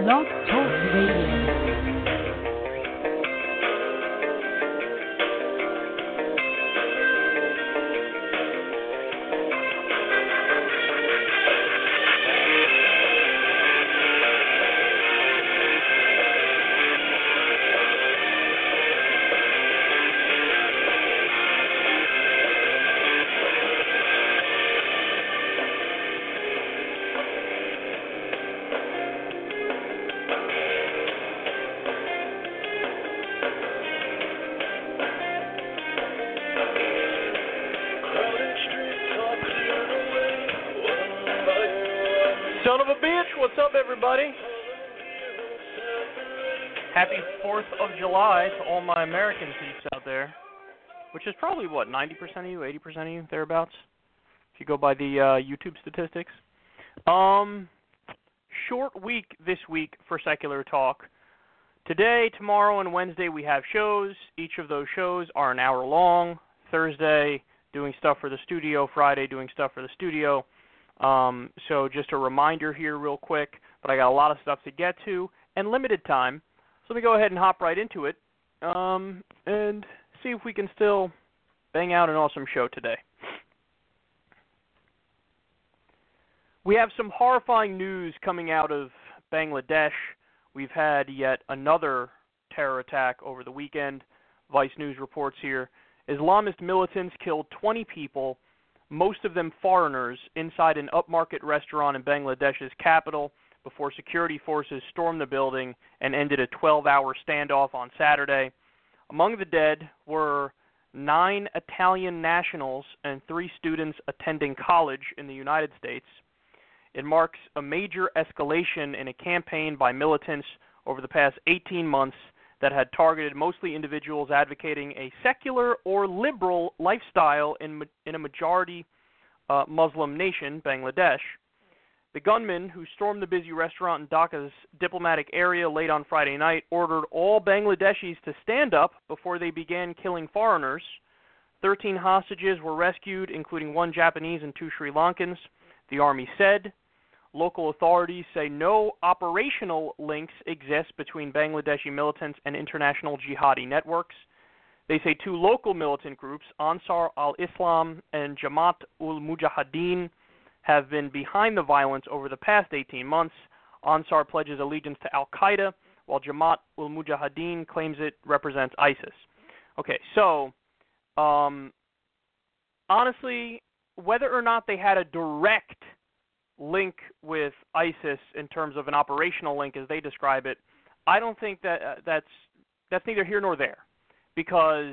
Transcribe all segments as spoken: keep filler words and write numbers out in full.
Blog Talk Radio. Son of a bitch, what's up, everybody? Happy fourth of July to all my American peeps out there, which is probably, what, ninety percent of you, eighty percent of you, thereabouts, if you go by the uh, YouTube statistics. Um, short week this week for Secular Talk. Today, tomorrow, and Wednesday we have shows. Each of those shows are an hour long. Thursday, doing stuff for the studio. Friday, doing stuff for the studio. Um, so just a reminder here real quick, but I got a lot of stuff to get to and limited time. So let me go ahead and hop right into it um, and see if we can still bang out an awesome show today. We have some horrifying news coming out of Bangladesh. We've had yet another terror attack over the weekend. Vice News reports here. Islamist militants killed twenty people, most of them foreigners, inside an upmarket restaurant in Bangladesh's capital before security forces stormed the building and ended a twelve-hour standoff on Saturday. Among the dead were nine Italian nationals and three students attending college in the United States. It marks a major escalation in a campaign by militants over the past eighteen months that had targeted mostly individuals advocating a secular or liberal lifestyle in, in a majority uh, Muslim nation, Bangladesh. The gunman who stormed the busy restaurant in Dhaka's diplomatic area late on Friday night ordered all Bangladeshis to stand up before they began killing foreigners. Thirteen hostages were rescued, including one Japanese and two Sri Lankans, the army said. Local authorities say no operational links exist between Bangladeshi militants and international jihadi networks. They say two local militant groups, Ansar al-Islam and Jamaat ul-Mujahideen, have been behind the violence over the past eighteen months. Ansar pledges allegiance to al-Qaeda, while Jamaat ul-Mujahideen claims it represents ISIS. Okay, so, um, honestly, whether or not they had a direct link with ISIS in terms of an operational link, as they describe it, I don't think that uh, that's that's neither here nor there, because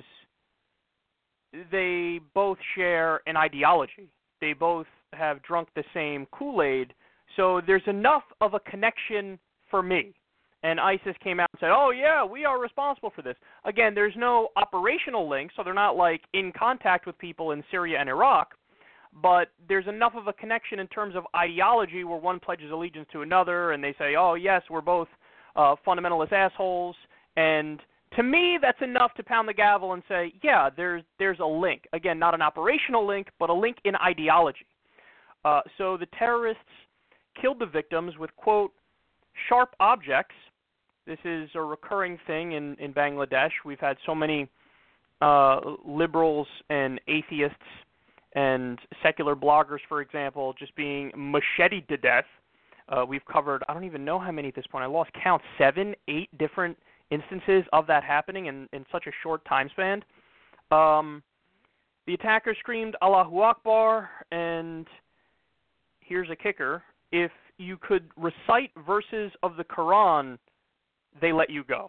they both share an ideology. They both have drunk the same Kool-Aid, so there's enough of a connection for me. And ISIS came out and said, oh, yeah, we are responsible for this. Again, there's no operational link, so they're not, like, in contact with people in Syria and Iraq, but there's enough of a connection in terms of ideology where one pledges allegiance to another, and they say, oh, yes, we're both uh, fundamentalist assholes. And to me, that's enough to pound the gavel and say, yeah, there's, there's a link. Again, not an operational link, but a link in ideology. Uh, so the terrorists killed the victims with, quote, sharp objects. This is a recurring thing in, in Bangladesh. We've had so many uh, liberals and atheists and secular bloggers, for example, just being macheted to death. Uh, we've covered, I don't even know how many at this point. I lost count, seven, eight different instances of that happening in, in such a short time span. Um, the attacker screamed, Allahu Akbar, and here's a kicker. If you could recite verses of the Quran, they let you go.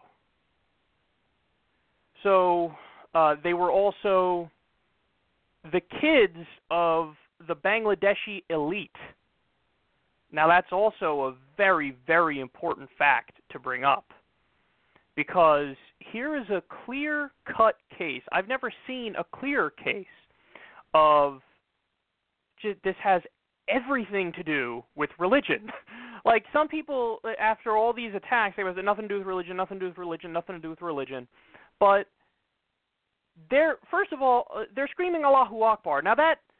So uh, they were also the kids of the Bangladeshi elite. Now, that's also a very, very important fact to bring up, because here is a clear-cut case. I've never seen a clearer case of just, this has everything to do with religion. Like, some people, after all these attacks, they was nothing to do with religion, nothing to do with religion, nothing to do with religion. But they're, first of all, uh, they're screaming Allahu Akbar. Now that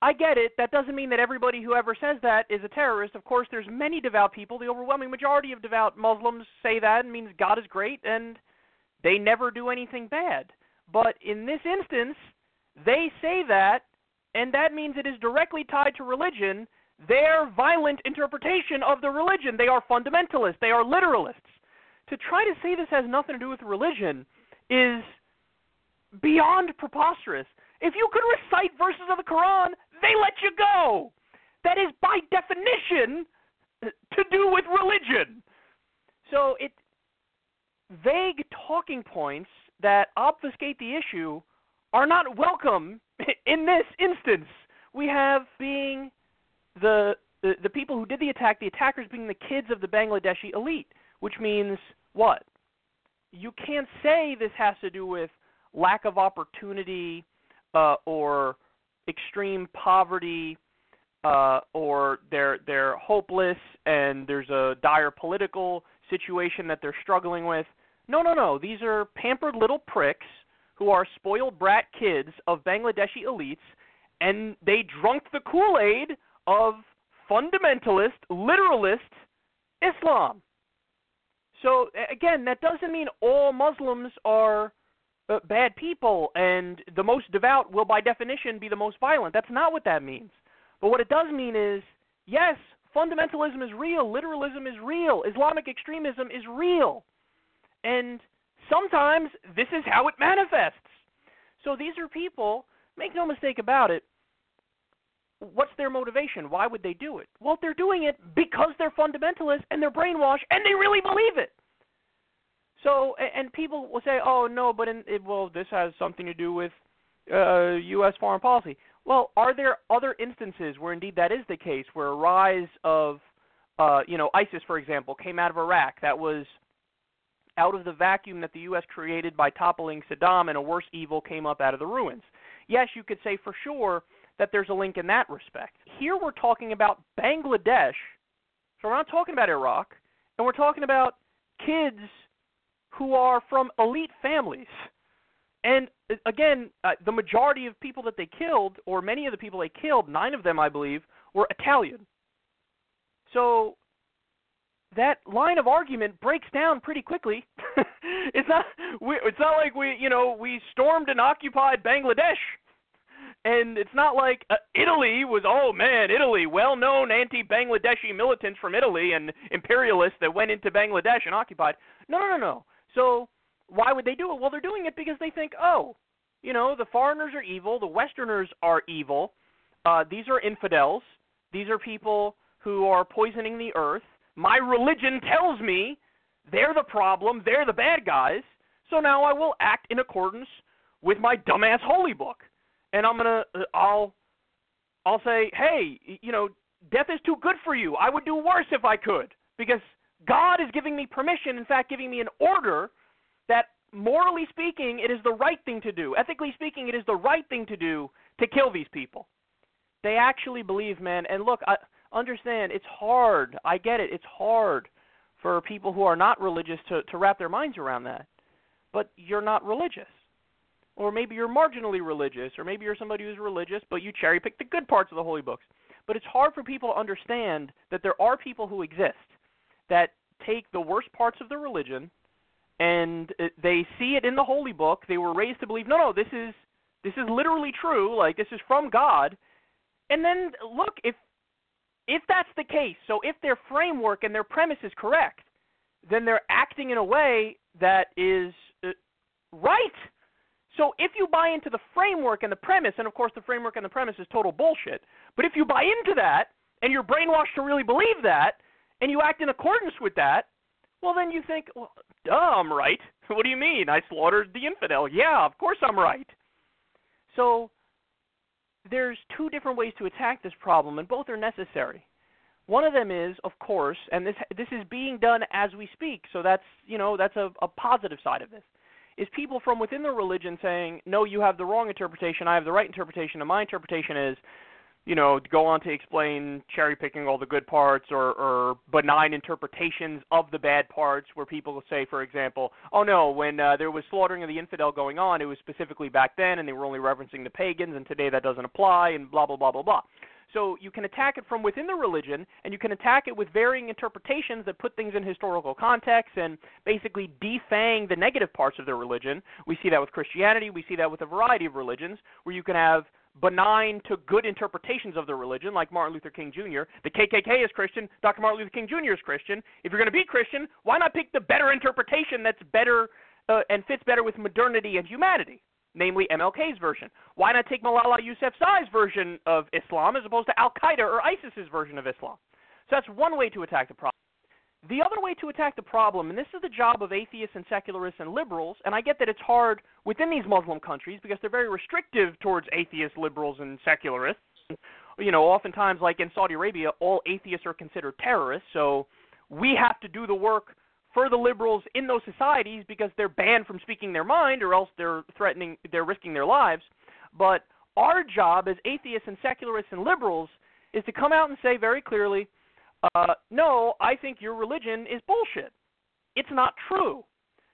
I get it. That doesn't mean that everybody who ever says that is a terrorist. Of course, there's many devout people. The overwhelming majority of devout Muslims say that. It means God is great, and they never do anything bad. But in this instance, they say that, and that means it is directly tied to religion, their violent interpretation of the religion. They are fundamentalists. They are literalists. To try to say this has nothing to do with religion is beyond preposterous. If you could recite verses of the Quran, they let you go. That is, by definition, to do with religion. So it vague talking points that obfuscate the issue are not welcome in this instance. We have being the, the the people who did the attack, the attackers being the kids of the Bangladeshi elite, which means what? You can't say this has to do with lack of opportunity uh, or extreme poverty uh, or they're they're hopeless and there's a dire political situation that they're struggling with. No, no, no. These are pampered little pricks who are spoiled brat kids of Bangladeshi elites, and they drunk the Kool-Aid of fundamentalist, literalist Islam. So, again, that doesn't mean all Muslims are uh, bad people and the most devout will, by definition, be the most violent. That's not what that means. But what it does mean is, yes, fundamentalism is real, literalism is real, Islamic extremism is real. And sometimes this is how it manifests. So these are people, make no mistake about it, what's their motivation? Why would they do it? Well, they're doing it because they're fundamentalists and they're brainwashed and they really believe it. So, and people will say, oh, no, but in, it, well, this has something to do with uh, U S foreign policy. Well, are there other instances where indeed that is the case, where a rise of, uh, you know, ISIS, for example, came out of Iraq? That was out of the vacuum that the U S created by toppling Saddam, and a worse evil came up out of the ruins. Yes, you could say for sure that there's a link in that respect. Here we're talking about Bangladesh, so we're not talking about Iraq, and we're talking about kids who are from elite families. And again, uh, the majority of people that they killed, or many of the people they killed, nine of them I believe, were Italian. So that line of argument breaks down pretty quickly. it's not we, it's not like we, you know, we stormed and occupied Bangladesh. And it's not like uh, Italy was, oh man, Italy, well-known anti-Bangladeshi militants from Italy and imperialists that went into Bangladesh and occupied. No, no, no, no. So why would they do it? Well, they're doing it because they think, oh, you know, the foreigners are evil, the Westerners are evil, uh, these are infidels, these are people who are poisoning the earth. My religion tells me they're the problem, they're the bad guys, so now I will act in accordance with my dumbass holy book. And I'm gonna, uh, I'll, I'll say, hey, you know, death is too good for you. I would do worse if I could, because God is giving me permission, in fact, giving me an order that, morally speaking, it is the right thing to do. Ethically speaking, it is the right thing to do to kill these people. They actually believe, man. And look, I understand it's hard. I get it. It's hard for people who are not religious to, to wrap their minds around that. But you're not religious. Or maybe you're marginally religious, or maybe you're somebody who's religious, but you cherry-pick the good parts of the holy books. But it's hard for people to understand that there are people who exist that take the worst parts of the religion, and they see it in the holy book. They were raised to believe, no, no, this is this is literally true, like this is from God. And then, look, if if that's the case, so if their framework and their premise is correct, then they're acting in a way that is uh, right. So if you buy into the framework and the premise, and of course the framework and the premise is total bullshit, but if you buy into that and you're brainwashed to really believe that and you act in accordance with that, well then you think, well, duh, I'm right. What do you mean? I slaughtered the infidel. Yeah, of course I'm right. So there's two different ways to attack this problem, and both are necessary. One of them is, of course, and this this is being done as we speak, so that's, you know, that's a, a positive side of this, is people from within the religion saying, no, you have the wrong interpretation, I have the right interpretation, and my interpretation is you know, go on to explain cherry-picking all the good parts or, or benign interpretations of the bad parts where people will say, for example, oh, no, when uh, there was slaughtering of the infidel going on, it was specifically back then, and they were only referencing the pagans, and today that doesn't apply, and blah, blah, blah, blah, blah. So you can attack it from within the religion, and you can attack it with varying interpretations that put things in historical context and basically defang the negative parts of their religion. We see that with Christianity. We see that with a variety of religions, where you can have benign to good interpretations of their religion, like Martin Luther King Junior The K K K is Christian. Doctor Martin Luther King Junior is Christian. If you're going to be Christian, why not pick the better interpretation that's better uh, and fits better with modernity and humanity? Namely M L K's version. Why not take Malala Yousafzai's version of Islam as opposed to Al-Qaeda or ISIS's version of Islam? So that's one way to attack the problem. The other way to attack the problem, and this is the job of atheists and secularists and liberals, and I get that it's hard within these Muslim countries because they're very restrictive towards atheists, liberals, and secularists. You know, oftentimes, like in Saudi Arabia, all atheists are considered terrorists, so we have to do the work for the liberals in those societies because they're banned from speaking their mind or else they're threatening, they're risking their lives. But our job as atheists and secularists and liberals is to come out and say very clearly, uh, no, I think your religion is bullshit. It's not true.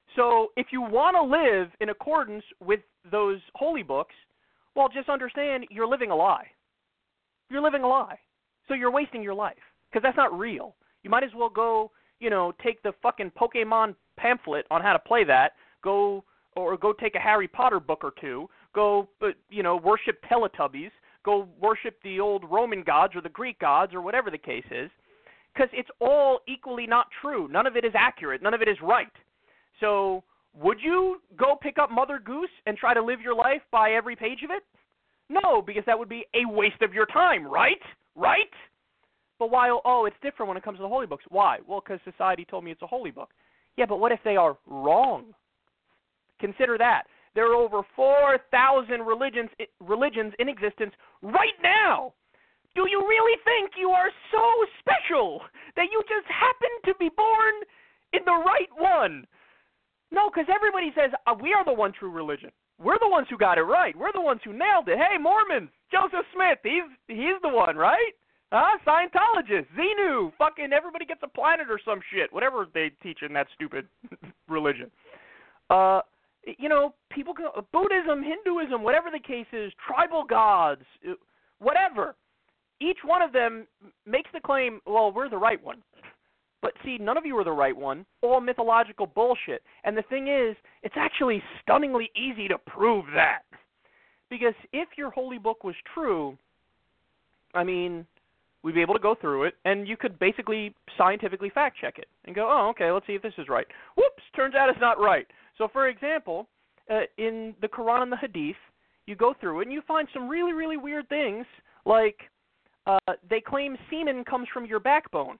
So if you want to live in accordance with those holy books, well, just understand you're living a lie. You're living a lie. So you're wasting your life because that's not real. You might as well go, you know, take the fucking Pokemon pamphlet on how to play that, go or go take a Harry Potter book or two, go, you know, worship Teletubbies, go worship the old Roman gods or the Greek gods or whatever the case is, because it's all equally not true. None of it is accurate. None of it is right. So would you go pick up Mother Goose and try to live your life by every page of it? No, because that would be a waste of your time, right? Right? But why, oh, it's different when it comes to the holy books. Why? Well, because society told me it's a holy book. Yeah, but what if they are wrong? Consider that. There are over four thousand religions, religions in existence right now. Do you really think you are so special that you just happen to be born in the right one? No, because everybody says, uh, we are the one true religion. We're the ones who got it right. We're the ones who nailed it. Hey, Mormons, Joseph Smith, he's he's the one, right? Huh? Scientologists, Xenu, fucking everybody gets a planet or some shit, whatever they teach in that stupid religion. Uh, you know, people go, Buddhism, Hinduism, whatever the case is, tribal gods, whatever. Each one of them makes the claim, well, we're the right one. But see, none of you are the right one. All mythological bullshit. And the thing is, it's actually stunningly easy to prove that. Because if your holy book was true, I mean, we'd be able to go through it, and you could basically scientifically fact-check it and go, oh, okay, let's see if this is right. Whoops, turns out it's not right. So, for example, uh, in the Quran and the Hadith, you go through it, and you find some really, really weird things, like uh, they claim semen comes from your backbone.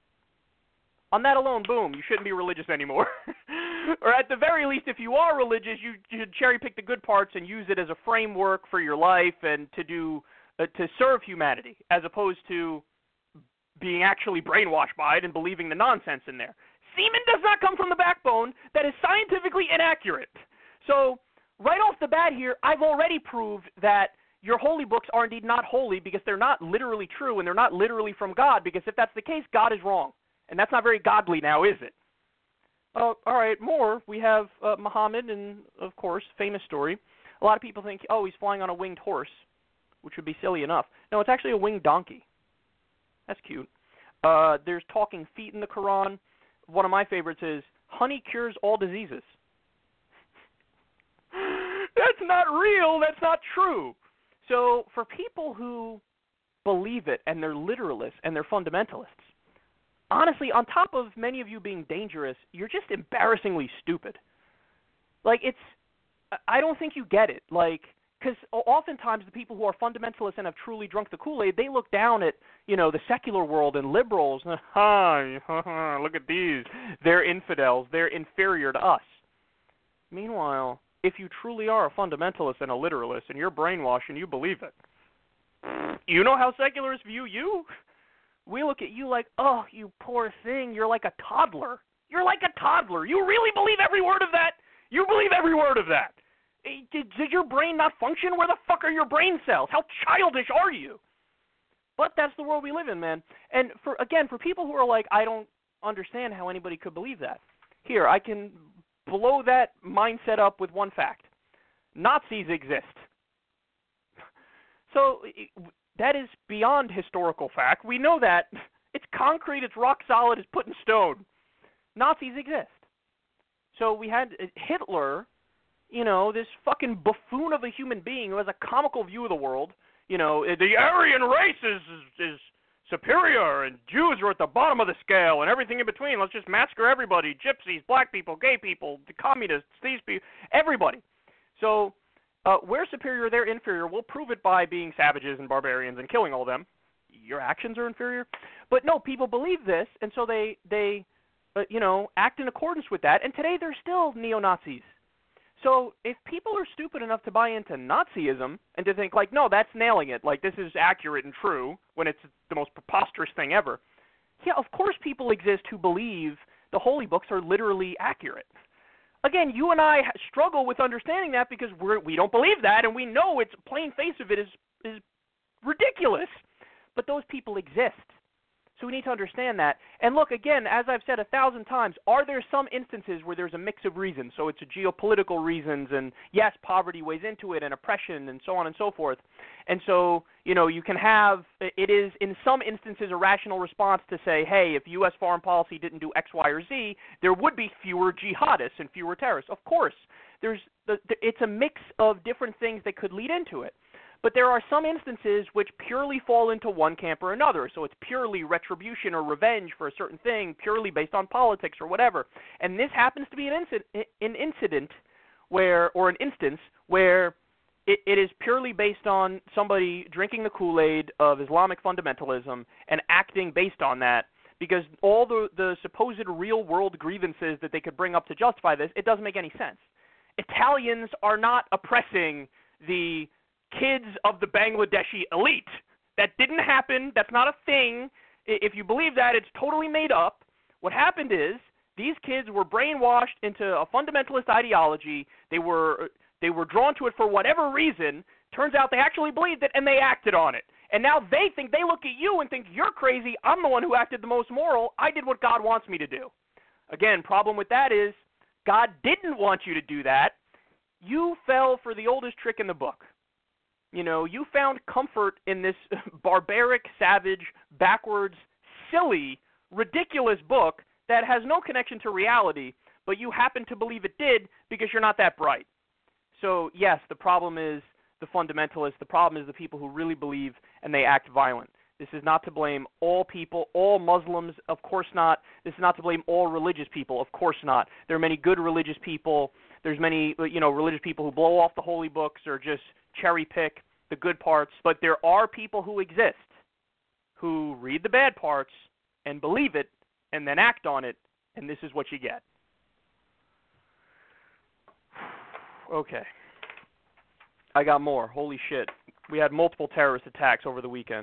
On that alone, boom, you shouldn't be religious anymore. Or at the very least, if you are religious, you should cherry-pick the good parts and use it as a framework for your life and to do uh, to serve humanity, as opposed to being actually brainwashed by it and believing the nonsense in there. Semen does not come from the backbone. That is scientifically inaccurate. So right off the bat here, I've already proved that your holy books are indeed not holy because they're not literally true and they're not literally from God, because if that's the case, God is wrong. And that's not very godly now, is it? Uh, all right, more. We have uh, Muhammad, and, of course, famous story. A lot of people think, oh, he's flying on a winged horse, which would be silly enough. No, it's actually a winged donkey. That's cute. Uh, there's talking feet in the Quran. One of my favorites is, honey cures all diseases. That's not real. That's not true. So for people who believe it, and they're literalists, and they're fundamentalists, honestly, on top of many of you being dangerous, you're just embarrassingly stupid. Like, it's, I don't think you get it. Like, because oftentimes the people who are fundamentalists and have truly drunk the Kool-Aid, they look down at, you know, the secular world and liberals. Ha, look at these. They're infidels. They're inferior to us. Meanwhile, if you truly are a fundamentalist and a literalist and you're brainwashed and you believe it, you know how secularists view you? We look at you like, oh, you poor thing, you're like a toddler. You're like a toddler. You really believe every word of that? You believe every word of that. Did, did your brain not function? Where the fuck are your brain cells? How childish are you? But that's the world we live in, man. And for again, for people who are like, I don't understand how anybody could believe that. Here, I can blow that mindset up with one fact. Nazis exist. So that is beyond historical fact. We know that. It's concrete, it's rock solid, it's put in stone. Nazis exist. So we had Hitler, you know, this fucking buffoon of a human being who has a comical view of the world. You know, the Aryan race is, is, is superior, and Jews are at the bottom of the scale, and everything in between. Let's just massacre everybody, gypsies, black people, gay people, the communists, these people, everybody. So uh, we're superior, they're inferior. We'll prove it by being savages and barbarians and killing all of them. Your actions are inferior. But no, people believe this, and so they, they uh, you know, act in accordance with that, and today they're still neo-Nazis. So if people are stupid enough to buy into Nazism and to think, like, no, that's nailing it, like, this is accurate and true, when it's the most preposterous thing ever, yeah, of course people exist who believe the holy books are literally accurate. Again, you and I struggle with understanding that because we're, we don't believe that, and we know it's plain face of it is is ridiculous. But those people exist. So we need to understand that. And look, again, as I've said a thousand times, are there some instances where there's a mix of reasons? So it's geopolitical reasons, and yes, poverty weighs into it, and oppression, and so on and so forth. And so, you know, you can have, it is in some instances a rational response to say, hey, if U S foreign policy didn't do X, Y, or Z, there would be fewer jihadists and fewer terrorists. Of course, there's the, the, it's a mix of different things that could lead into it. But there are some instances which purely fall into one camp or another. So it's purely retribution or revenge for a certain thing, purely based on politics or whatever. And this happens to be an incident, an incident where, or an instance where it, it is purely based on somebody drinking the Kool-Aid of Islamic fundamentalism and acting based on that. Because all the, the supposed real-world grievances that they could bring up to justify this, it doesn't make any sense. Italians are not oppressing the kids of the Bangladeshi elite. That didn't happen. That's not a thing. If you believe that, it's totally made up. What happened is these kids were brainwashed into a fundamentalist ideology. They were they were drawn to it for whatever reason. Turns out they actually believed it, and they acted on it. And now they think, they look at you and think, you're crazy. I'm the one who acted the most moral. I did what God wants me to do. Again, problem with that is God didn't want you to do that. You fell for the oldest trick in the book. You know, you found comfort in this barbaric, savage, backwards, silly, ridiculous book that has no connection to reality, but you happen to believe it did because you're not that bright. So, yes, the problem is the fundamentalists. The problem is the people who really believe and they act violent. This is not to blame all people, all Muslims, of course not. This is not to blame all religious people, of course not. There are many good religious people. There's many, you know, religious people who blow off the holy books or just cherry pick the good parts, but there are people who exist who read the bad parts and believe it and then act on it, and this is what you get. Okay. I got more. Holy shit. We had multiple terrorist attacks over the weekend.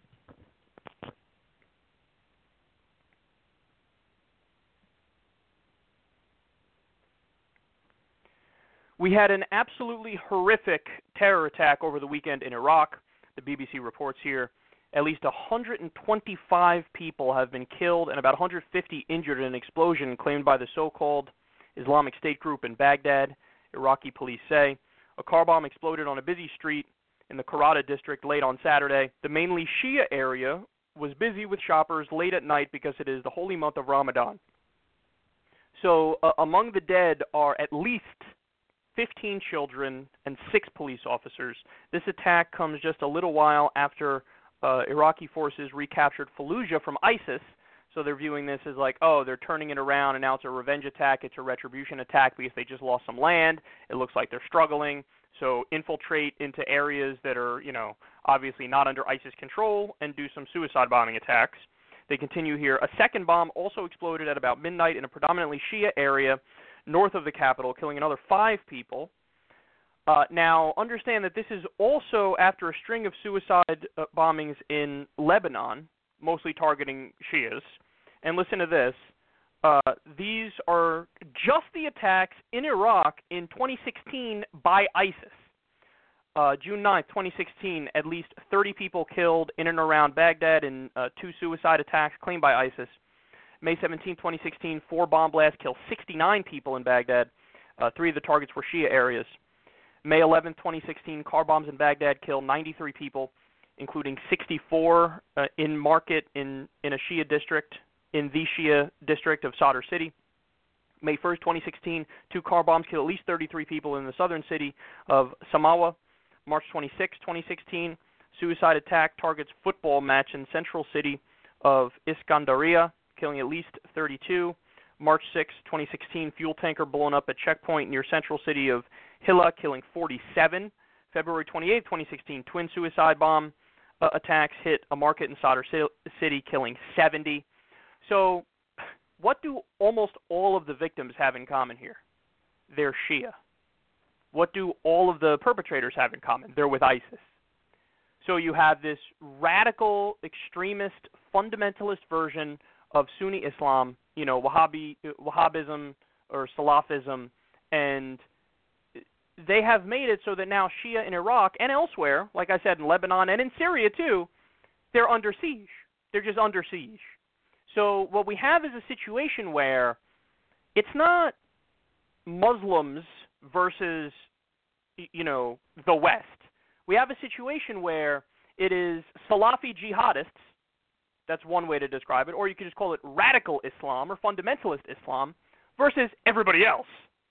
We had an absolutely horrific terror attack over the weekend in Iraq. The B B C reports here at least one hundred twenty-five people have been killed and about one hundred fifty injured in an explosion claimed by the so-called Islamic State group in Baghdad, Iraqi police say. A car bomb exploded on a busy street in the Karada district late on Saturday. The mainly Shia area was busy with shoppers late at night because it is the holy month of Ramadan. So uh, among the dead are at least fifteen children and six police officers. This attack comes just a little while after uh, Iraqi forces recaptured Fallujah from ISIS. So they're viewing this as like, oh, they're turning it around and now it's a revenge attack, it's a retribution attack because they just lost some land. It looks like they're struggling. So infiltrate into areas that are, you know, obviously not under ISIS control and do some suicide bombing attacks. They continue here. A second bomb also exploded at about midnight in a predominantly Shia area north of the capital, killing another five people. Uh, now, understand that this is also after a string of suicide uh, bombings in Lebanon, mostly targeting Shias. And listen to this. Uh, these are just the attacks in Iraq in twenty sixteen by ISIS. Uh, June ninth, twenty sixteen, at least thirty people killed in and around Baghdad in uh, two suicide attacks claimed by ISIS. May seventeenth, twenty sixteen, four bomb blasts kill sixty-nine people in Baghdad. Uh, three of the targets were Shia areas. May eleventh, twenty sixteen, car bombs in Baghdad kill ninety-three people, including sixty-four uh, in Market in, in a Shia district, in the Shia district of Sadr City. May first, twenty sixteen, two car bombs kill at least thirty-three people in the southern city of Samawa. March twenty-sixth, twenty sixteen, suicide attack targets football match in central city of Iskandaria, killing at least thirty-two. March sixth, twenty sixteen, fuel tanker blown up at checkpoint near central city of Hilla, killing forty-seven. February twenty-eighth, twenty sixteen, twin suicide bomb uh, attacks hit a market in Sadr City, killing seventy. So what do almost all of the victims have in common here? They're Shia. What do all of the perpetrators have in common? They're with ISIS. So you have this radical, extremist, fundamentalist version of Sunni Islam, you know, Wahhabi, Wahhabism or Salafism, and they have made it so that now Shia in Iraq and elsewhere, like I said, in Lebanon and in Syria too, they're under siege. They're just under siege. So what we have is a situation where it's not Muslims versus, you know, the West. We have a situation where it is Salafi jihadists, that's one way to describe it, or you could just call it radical Islam or fundamentalist Islam, versus everybody else.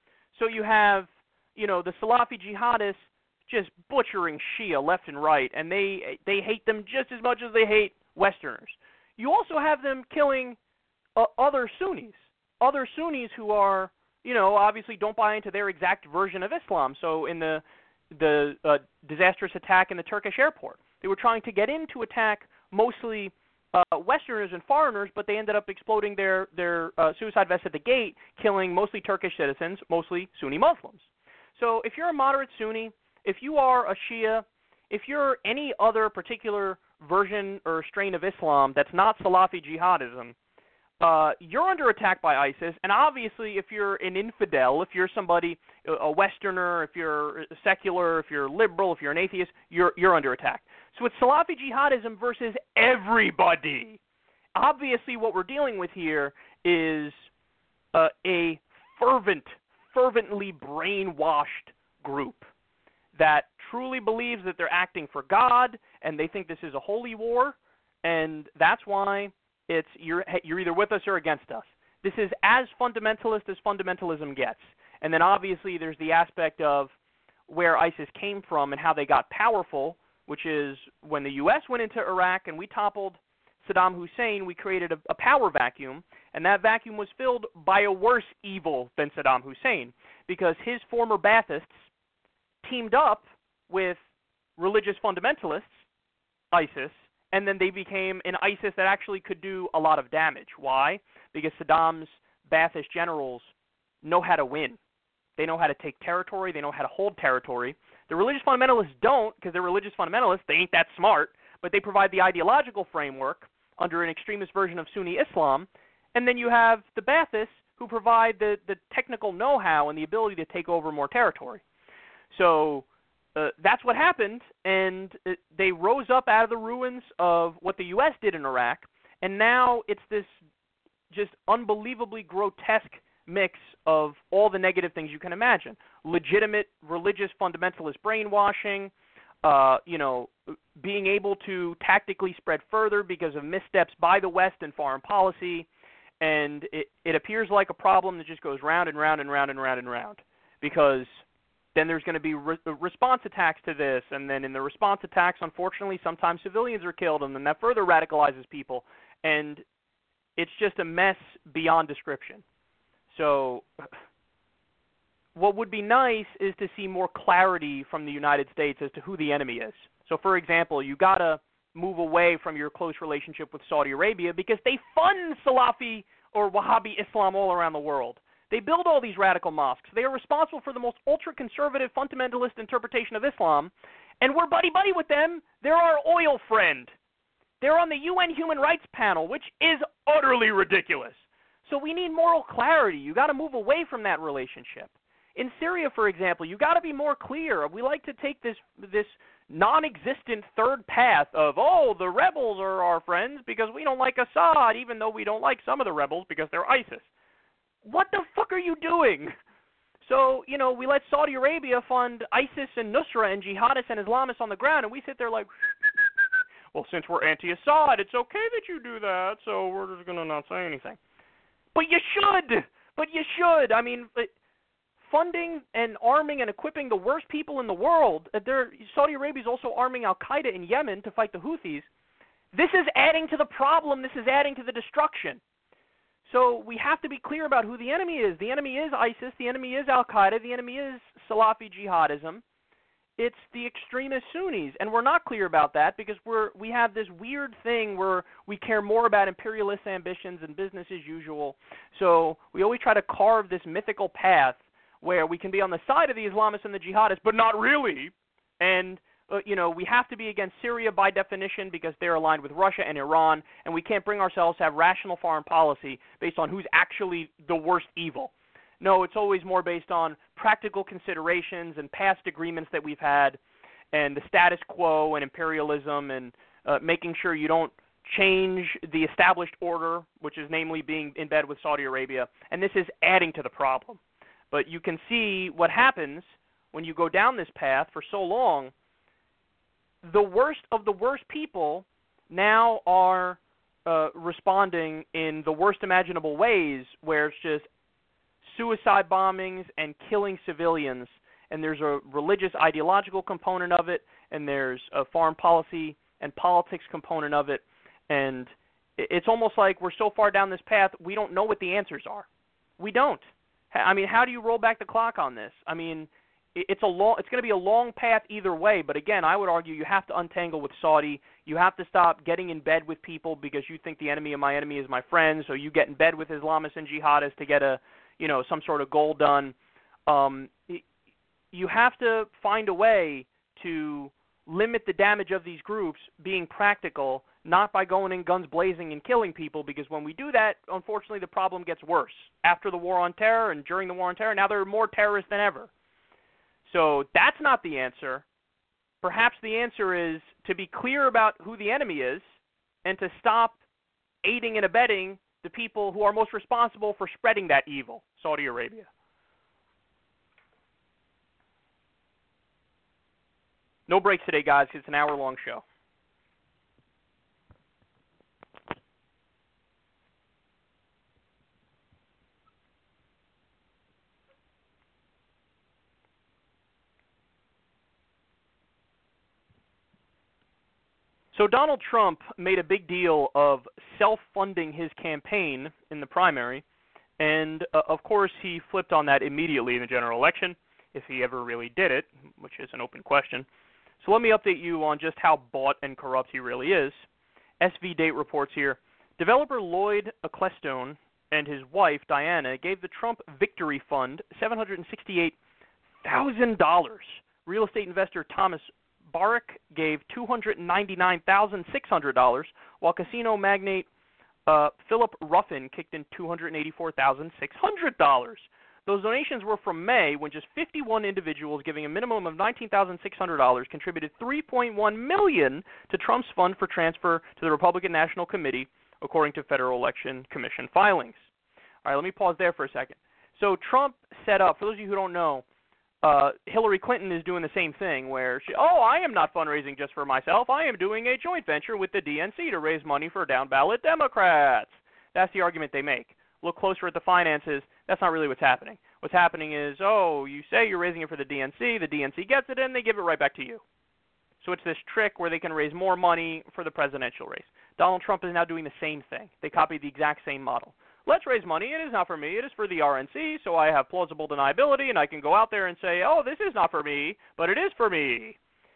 So you have, you know, the Salafi jihadists just butchering Shia left and right, and they they hate them just as much as they hate Westerners. You also have them killing uh, other Sunnis, other Sunnis who are, you know, obviously don't buy into their exact version of Islam. So in the the uh, disastrous attack in the Turkish airport, they were trying to get in to attack mostly uh, Westerners and foreigners, but they ended up exploding their, their uh, suicide vests at the gate, killing mostly Turkish citizens, mostly Sunni Muslims. So if you're a moderate Sunni, if you are a Shia, if you're any other particular version or strain of Islam that's not Salafi jihadism, Uh, you're under attack by ISIS, and obviously if you're an infidel, if you're somebody, a Westerner, if you're secular, if you're liberal, if you're an atheist, you're, you're under attack. So it's Salafi jihadism versus everybody. Obviously what we're dealing with here is uh, a fervent, fervently brainwashed group that truly believes that they're acting for God, and they think this is a holy war, and that's why it's you're you're either with us or against us. This is as fundamentalist as fundamentalism gets. And then obviously there's the aspect of where ISIS came from and how they got powerful, which is when the U S went into Iraq and we toppled Saddam Hussein, we created a, a power vacuum, and that vacuum was filled by a worse evil than Saddam Hussein, because his former Baathists teamed up with religious fundamentalists, ISIS, and then they became an ISIS that actually could do a lot of damage. Why? Because Saddam's Baathist generals know how to win. They know how to take territory. They know how to hold territory. The religious fundamentalists don't, because they're religious fundamentalists. They ain't that smart, but they provide the ideological framework under an extremist version of Sunni Islam. And then you have the Baathists who provide the, the technical know-how and the ability to take over more territory. So Uh, that's what happened, and it, they rose up out of the ruins of what the U S did in Iraq, and now it's this just unbelievably grotesque mix of all the negative things you can imagine. Legitimate religious fundamentalist brainwashing, uh, you know, being able to tactically spread further because of missteps by the West in foreign policy, and it, it appears like a problem that just goes round and round and round and round and round, because then there's going to be re- response attacks to this, and then in the response attacks, unfortunately, sometimes civilians are killed, and then that further radicalizes people, and it's just a mess beyond description. So what would be nice is to see more clarity from the United States as to who the enemy is. So, for example, you got to move away from your close relationship with Saudi Arabia, because they fund Salafi or Wahhabi Islam all around the world. They build all these radical mosques. They are responsible for the most ultra-conservative, fundamentalist interpretation of Islam, and we're buddy-buddy with them. They're our oil friend. They're on the U N Human Rights Panel, which is utterly ridiculous. So we need moral clarity. You got to move away from that relationship. in Syria, for example, you got to be more clear. We like to take this this non-existent third path of, oh, the rebels are our friends because we don't like Assad, even though we don't like some of the rebels because they're ISIS. What the fuck are you doing? So, you know, we let Saudi Arabia fund ISIS and Nusra and jihadists and Islamists on the ground, and we sit there like, well, since we're anti-Assad, it's okay that you do that, so we're just going to not say anything. But you should! But you should! I mean, funding and arming and equipping the worst people in the world, Saudi Arabia is also arming Al-Qaeda in Yemen to fight the Houthis. This is adding to the problem. This is adding to the destruction. So we have to be clear about who the enemy is. The enemy is ISIS. The enemy is Al-Qaeda. The enemy is Salafi jihadism. It's the extremist Sunnis, and we're not clear about that because we're we have this weird thing where we care more about imperialist ambitions and business as usual. So we always try to carve this mythical path where we can be on the side of the Islamists and the jihadists, but not really. And uh, you know, we have to be against Syria by definition because they're aligned with Russia and Iran, and we can't bring ourselves to have rational foreign policy based on who's actually the worst evil. No, it's always more based on practical considerations and past agreements that we've had and the status quo and imperialism and uh, making sure you don't change the established order, which is namely being in bed with Saudi Arabia. And this is adding to the problem. But you can see what happens when you go down this path for so long. The worst of the worst people now are uh, responding in the worst imaginable ways where it's just suicide bombings and killing civilians, and there's a religious ideological component of it, and there's a foreign policy and politics component of it, and it's almost like we're so far down this path we don't know what the answers are. We don't. I mean, how do you roll back the clock on this? I mean, it's a long, it's going to be a long path either way, but again, I would argue you have to untangle with Saudi. You have to stop getting in bed with people because you think the enemy of my enemy is my friend, so you get in bed with Islamists and jihadists to get a you know, some sort of goal done. Um, you have to find a way to limit the damage of these groups being practical, not by going in guns blazing and killing people, because when we do that, unfortunately, the problem gets worse. After the war on terror and during the war on terror, now there are more terrorists than ever. So that's not the answer. Perhaps the answer is to be clear about who the enemy is and to stop aiding and abetting the people who are most responsible for spreading that evil, Saudi Arabia. No breaks today, guys. It's an hour-long show. So Donald Trump made a big deal of self-funding his campaign in the primary, and uh, of course he flipped on that immediately in the general election, if he ever really did it, which is an open question. So let me update you on just how bought and corrupt he really is. S V Date reports here, developer Lloyd Ecclestone and his wife, Diana, gave the Trump Victory Fund seven hundred sixty-eight thousand dollars. Real estate investor Thomas Barrick gave two hundred ninety-nine thousand six hundred dollars, while casino magnate uh, Philip Ruffin kicked in two hundred eighty-four thousand six hundred dollars. Those donations were from May, when just fifty-one individuals giving a minimum of nineteen thousand six hundred dollars contributed three point one million dollars to Trump's fund for transfer to the Republican National Committee, according to Federal Election Commission filings. All right, let me pause there for a second. So Trump set up, for those of you who don't know, Uh, Hillary Clinton is doing the same thing where, she, oh, I am not fundraising just for myself. I am doing a joint venture with the D N C to raise money for down-ballot Democrats. That's the argument they make. Look closer at the finances. That's not really what's happening. What's happening is, oh, you say you're raising it for the D N C. The D N C gets it, and they give it right back to you. So it's this trick where they can raise more money for the presidential race. Donald Trump is now doing the same thing. They copied the exact same model. Let's raise money. It is not for me. It is for the R N C, so I have plausible deniability, and I can go out there and say, oh, this is not for me, but it is for me.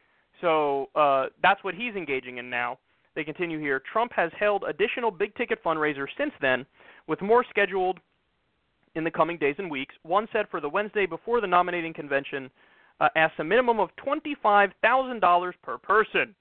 So uh, that's what he's engaging in now. They continue here. Trump has held additional big-ticket fundraisers since then, with more scheduled in the coming days and weeks. One set for the Wednesday before the nominating convention uh, asks a minimum of twenty-five thousand dollars per person.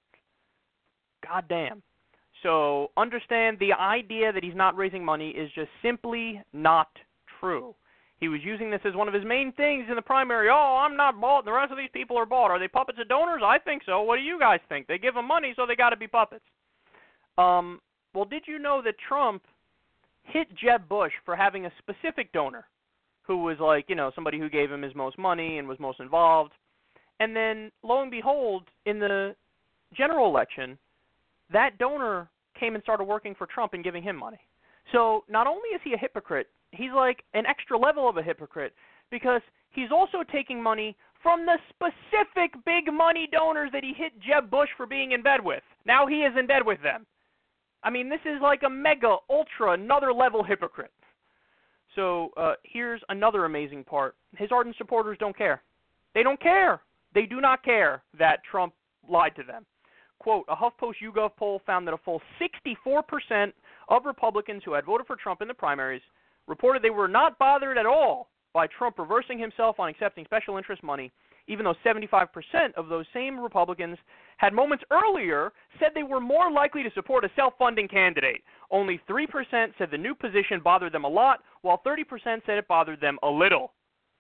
God damn. So understand the idea that he's not raising money is just simply not true. He was using this as one of his main things in the primary. Oh, I'm not bought, and the rest of these people are bought. Are they puppets of donors? I think so. What do you guys think? They give them money, so they got to be puppets. Um, well, did you know that Trump hit Jeb Bush for having a specific donor who was like, you know, somebody who gave him his most money and was most involved? And then, lo and behold, in the general election, that donor came and started working for Trump and giving him money. So not only is he a hypocrite, he's like an extra level of a hypocrite because he's also taking money from the specific big money donors that he hit Jeb Bush for being in bed with. Now he is in bed with them. I mean, this is like a mega, ultra, another level hypocrite. So uh, here's another amazing part. His ardent supporters don't care. They don't care. They do not care that Trump lied to them. Quote, a HuffPost YouGov poll found that a full sixty-four percent of Republicans who had voted for Trump in the primaries reported they were not bothered at all by Trump reversing himself on accepting special interest money, even though seventy-five percent of those same Republicans had moments earlier said they were more likely to support a self-funding candidate. Only three percent said the new position bothered them a lot, while thirty percent said it bothered them a little.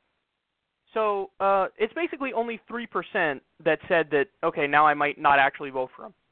So uh, it's basically only three percent that said that, okay, now I might not actually vote for him.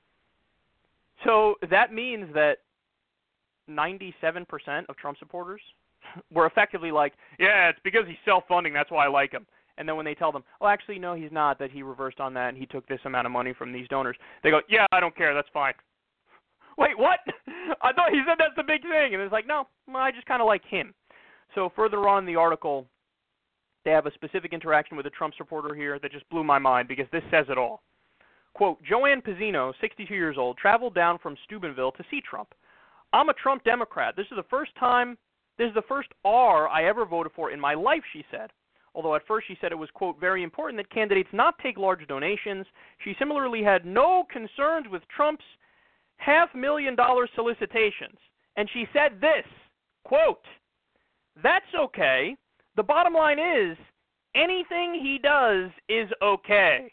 So that means that ninety-seven percent of Trump supporters were effectively like, yeah, it's because he's self-funding, that's why I like him. And then when they tell them, oh, actually, no, he's not, that he reversed on that and he took this amount of money from these donors, they go, yeah, I don't care, that's fine. Wait, what? I thought he said that's the big thing. And it's like, no, I just kind of like him. So further on in the article, they have a specific interaction with a Trump supporter here that just blew my mind because this says it all. Quote, Joanne Pizzino, sixty-two years old, traveled down from Steubenville to see Trump. I'm a Trump Democrat. This is the first time, this is the first R I ever voted for in my life, she said. Although at first she said it was, quote, very important that candidates not take large donations. She similarly had no concerns with Trump's half-million dollar solicitations. And she said this, quote, that's okay. The bottom line is, anything he does is okay.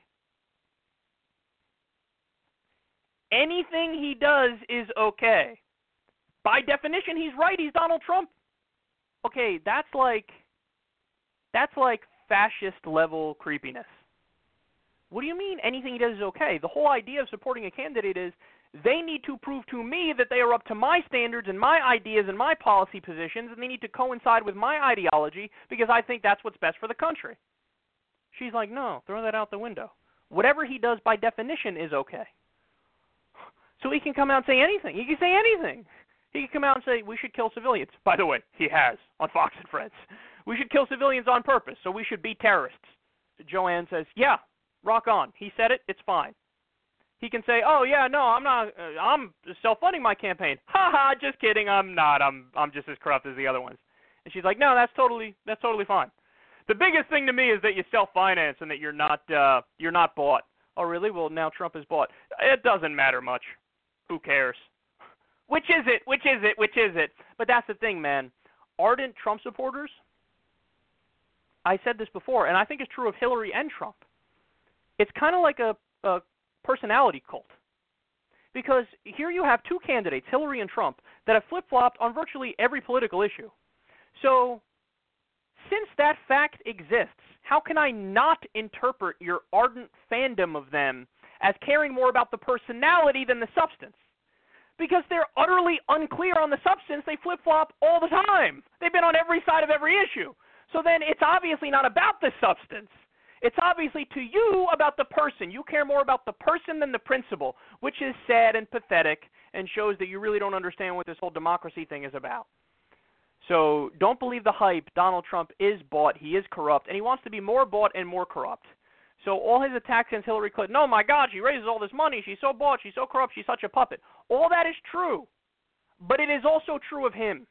Anything he does is okay. By definition, he's right. He's Donald Trump. Okay, that's like, that's like fascist level creepiness. What do you mean anything he does is okay? The whole idea of supporting a candidate is they need to prove to me that they are up to my standards and my ideas and my policy positions, and they need to coincide with my ideology because I think that's what's best for the country. She's like, no, throw that out the window. Whatever he does by definition is okay. So he can come out and say anything. He can say anything. He can come out and say, we should kill civilians. By the way, he has on Fox and Friends. We should kill civilians on purpose, so we should be terrorists. Joanne says, yeah, rock on. He said it, it's fine. He can say, oh, yeah, no, I'm not, uh, I'm self-funding my campaign. Ha ha, just kidding, I'm not. I'm I'm just as corrupt as the other ones. And she's like, no, that's totally that's totally fine. The biggest thing to me is that you self-finance and that you're not uh, you're not bought. Oh, really? Well, now Trump is bought. It doesn't matter much. Who cares? Which is it? Which is it? Which is it? But that's the thing, man. Ardent Trump supporters, I said this before, and I think it's true of Hillary and Trump. It's kind of like a, a personality cult. Because here you have two candidates, Hillary and Trump, that have flip-flopped on virtually every political issue. So, since that fact exists, how can I not interpret your ardent fandom of them as caring more about the personality than the substance? Because they're utterly unclear on the substance, they flip-flop all the time. They've been on every side of every issue. So then it's obviously not about the substance. It's obviously to you about the person. You care more about the person than the principle, which is sad and pathetic and shows that you really don't understand what this whole democracy thing is about. So don't believe the hype. Donald Trump is bought. He is corrupt, and he wants to be more bought and more corrupt. So all his attacks against Hillary Clinton, oh my God, she raises all this money, she's so bought, she's so corrupt, she's such a puppet. All that is true, but it is also true of him.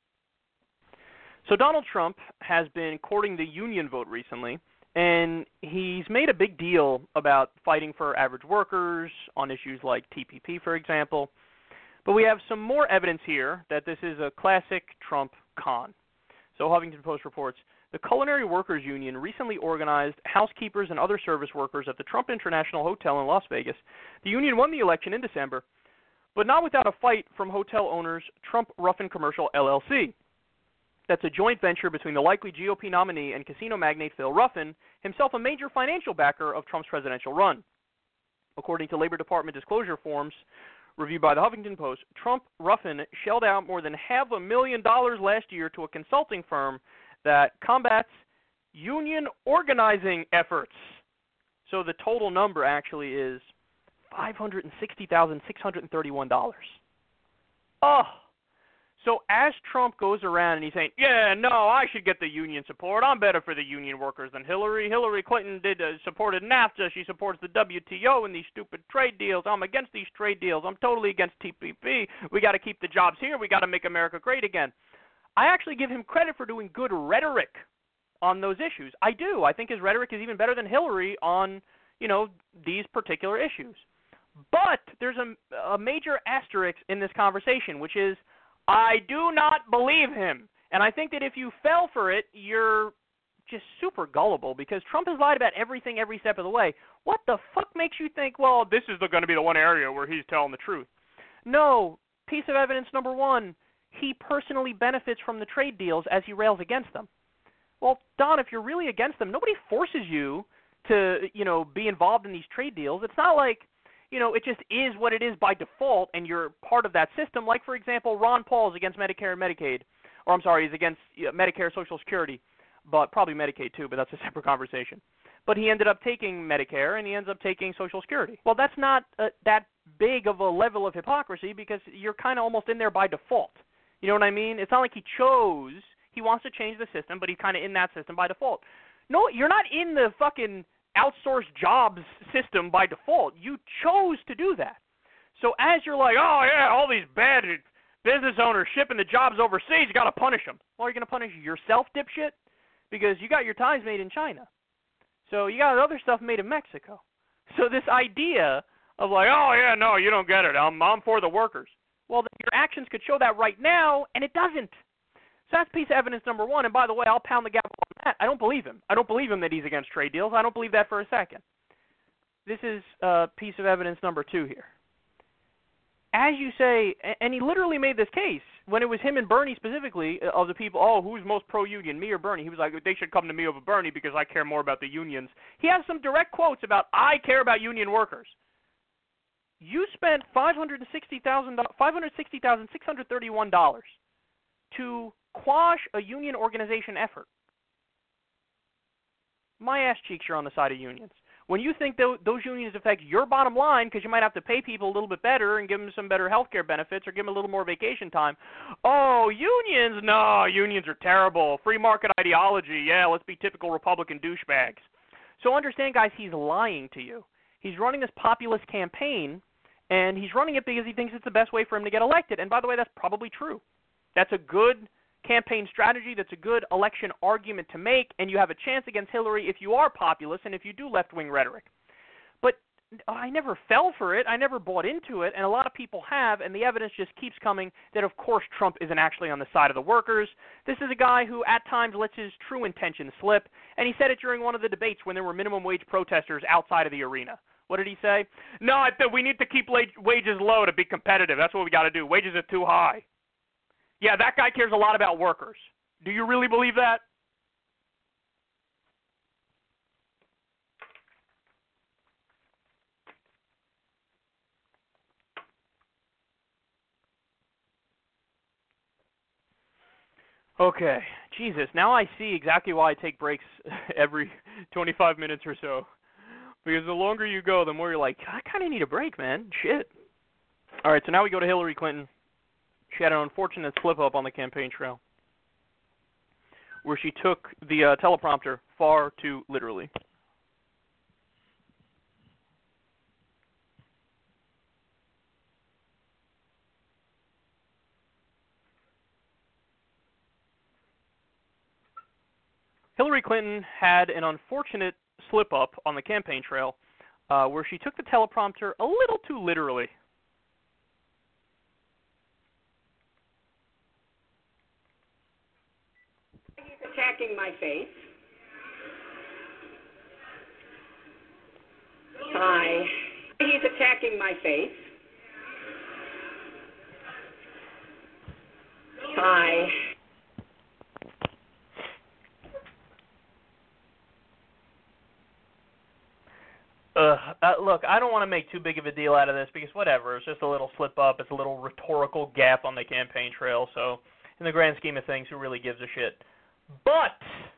So Donald Trump has been courting the union vote recently, and he's made a big deal about fighting for average workers on issues like T P P, for example. But we have some more evidence here that this is a classic Trump con. So Huffington Post reports, the Culinary Workers Union recently organized housekeepers and other service workers at the Trump International Hotel in Las Vegas. The union won the election in December, but not without a fight from hotel owners Trump Ruffin Commercial L L C. that's a joint venture between the likely G O P nominee and casino magnate Phil Ruffin, himself a major financial backer of Trump's presidential run. According to Labor Department disclosure forms reviewed by the Huffington Post, Trump Ruffin shelled out more than half a million dollars last year to a consulting firm that combats union organizing efforts. So the total number actually is five hundred sixty thousand six hundred thirty-one dollars. Oh, so as Trump goes around and he's saying, yeah, no, I should get the union support. I'm better for the union workers than Hillary. Hillary Clinton did uh, supported NAFTA. She supports the W T O and these stupid trade deals. I'm against these trade deals. I'm totally against T P P. We got to keep the jobs here. We got to make America great again. I actually give him credit for doing good rhetoric on those issues. I do. I think his rhetoric is even better than Hillary on, you know, these particular issues. But there's a, a major asterisk in this conversation, which is I do not believe him. And I think that if you fell for it, you're just super gullible because Trump has lied about everything every step of the way. What the fuck makes you think, well, this is going to be the one area where he's telling the truth? No. Piece of evidence number one, he personally benefits from the trade deals as he rails against them. Well, Don, if you're really against them, nobody forces you to, you know, be involved in these trade deals. It's not like, you know, it just is what it is by default and you're part of that system. Like, for example, Ron Paul is against Medicare and Medicaid. Or, I'm sorry, he's against Medicare, Social Security, but probably Medicaid too, but that's a separate conversation. But he ended up taking Medicare and he ends up taking Social Security. Well, that's not uh, that big of a level of hypocrisy because you're kind of almost in there by default. You know what I mean? It's not like he chose. He wants to change the system, but he's kind of in that system by default. No, you're not in the fucking outsourced jobs system by default. You chose to do that. So as you're like, oh, yeah, all these bad business owners shipping the jobs overseas, you got to punish them. Well, are you going to punish yourself, dipshit? Because you got your ties made in China. So you got other stuff made in Mexico. So this idea of like, oh, yeah, no, you don't get it. I'm, I'm for the workers. Well, then your actions could show that right now, and it doesn't. So that's piece of evidence number one. And by the way, I'll pound the gavel on that. I don't believe him. I don't believe him that he's against trade deals. I don't believe that for a second. This is uh, piece of evidence number two here. As you say, and he literally made this case when it was him and Bernie specifically of the people, oh, who's most pro-union, me or Bernie? He was like, they should come to me over Bernie because I care more about the unions. He has some direct quotes about, I care about union workers. You spent five hundred sixty thousand six hundred thirty-one dollars to quash a union organization effort. My ass cheeks are on the side of unions. When you think th- those unions affect your bottom line because you might have to pay people a little bit better and give them some better health care benefits or give them a little more vacation time, oh, unions, no, unions are terrible. Free market ideology, yeah, let's be typical Republican douchebags. So understand, guys, he's lying to you. He's running this populist campaign, and he's running it because he thinks it's the best way for him to get elected. And by the way, that's probably true. That's a good campaign strategy. That's a good election argument to make, and you have a chance against Hillary if you are populist and if you do left-wing rhetoric. But I never fell for it. I never bought into it, and a lot of people have, and the evidence just keeps coming that, of course, Trump isn't actually on the side of the workers. This is a guy who at times lets his true intentions slip, and he said it during one of the debates when there were minimum wage protesters outside of the arena. What did he say? No, I th- we need to keep la- wages low to be competitive. That's what we got to do. Wages are too high. Yeah, that guy cares a lot about workers. Do you really believe that? Okay, Jesus, now I see exactly why I take breaks every twenty-five minutes or so. Because the longer you go, the more you're like, I kind of need a break, man. Shit. All right, so now we go to Hillary Clinton. She had an unfortunate slip-up on the campaign trail where she took the uh, teleprompter far too literally. Hillary Clinton had an unfortunate slip-up on the campaign trail uh, where she took the teleprompter a little too literally. He's attacking my faith. Hi. He's attacking my faith. Hi. Uh, uh, look, I don't want to make too big of a deal out of this because whatever, it's just a little slip up. It's a little rhetorical gaffe on the campaign trail. So, in the grand scheme of things, who really gives a shit? But,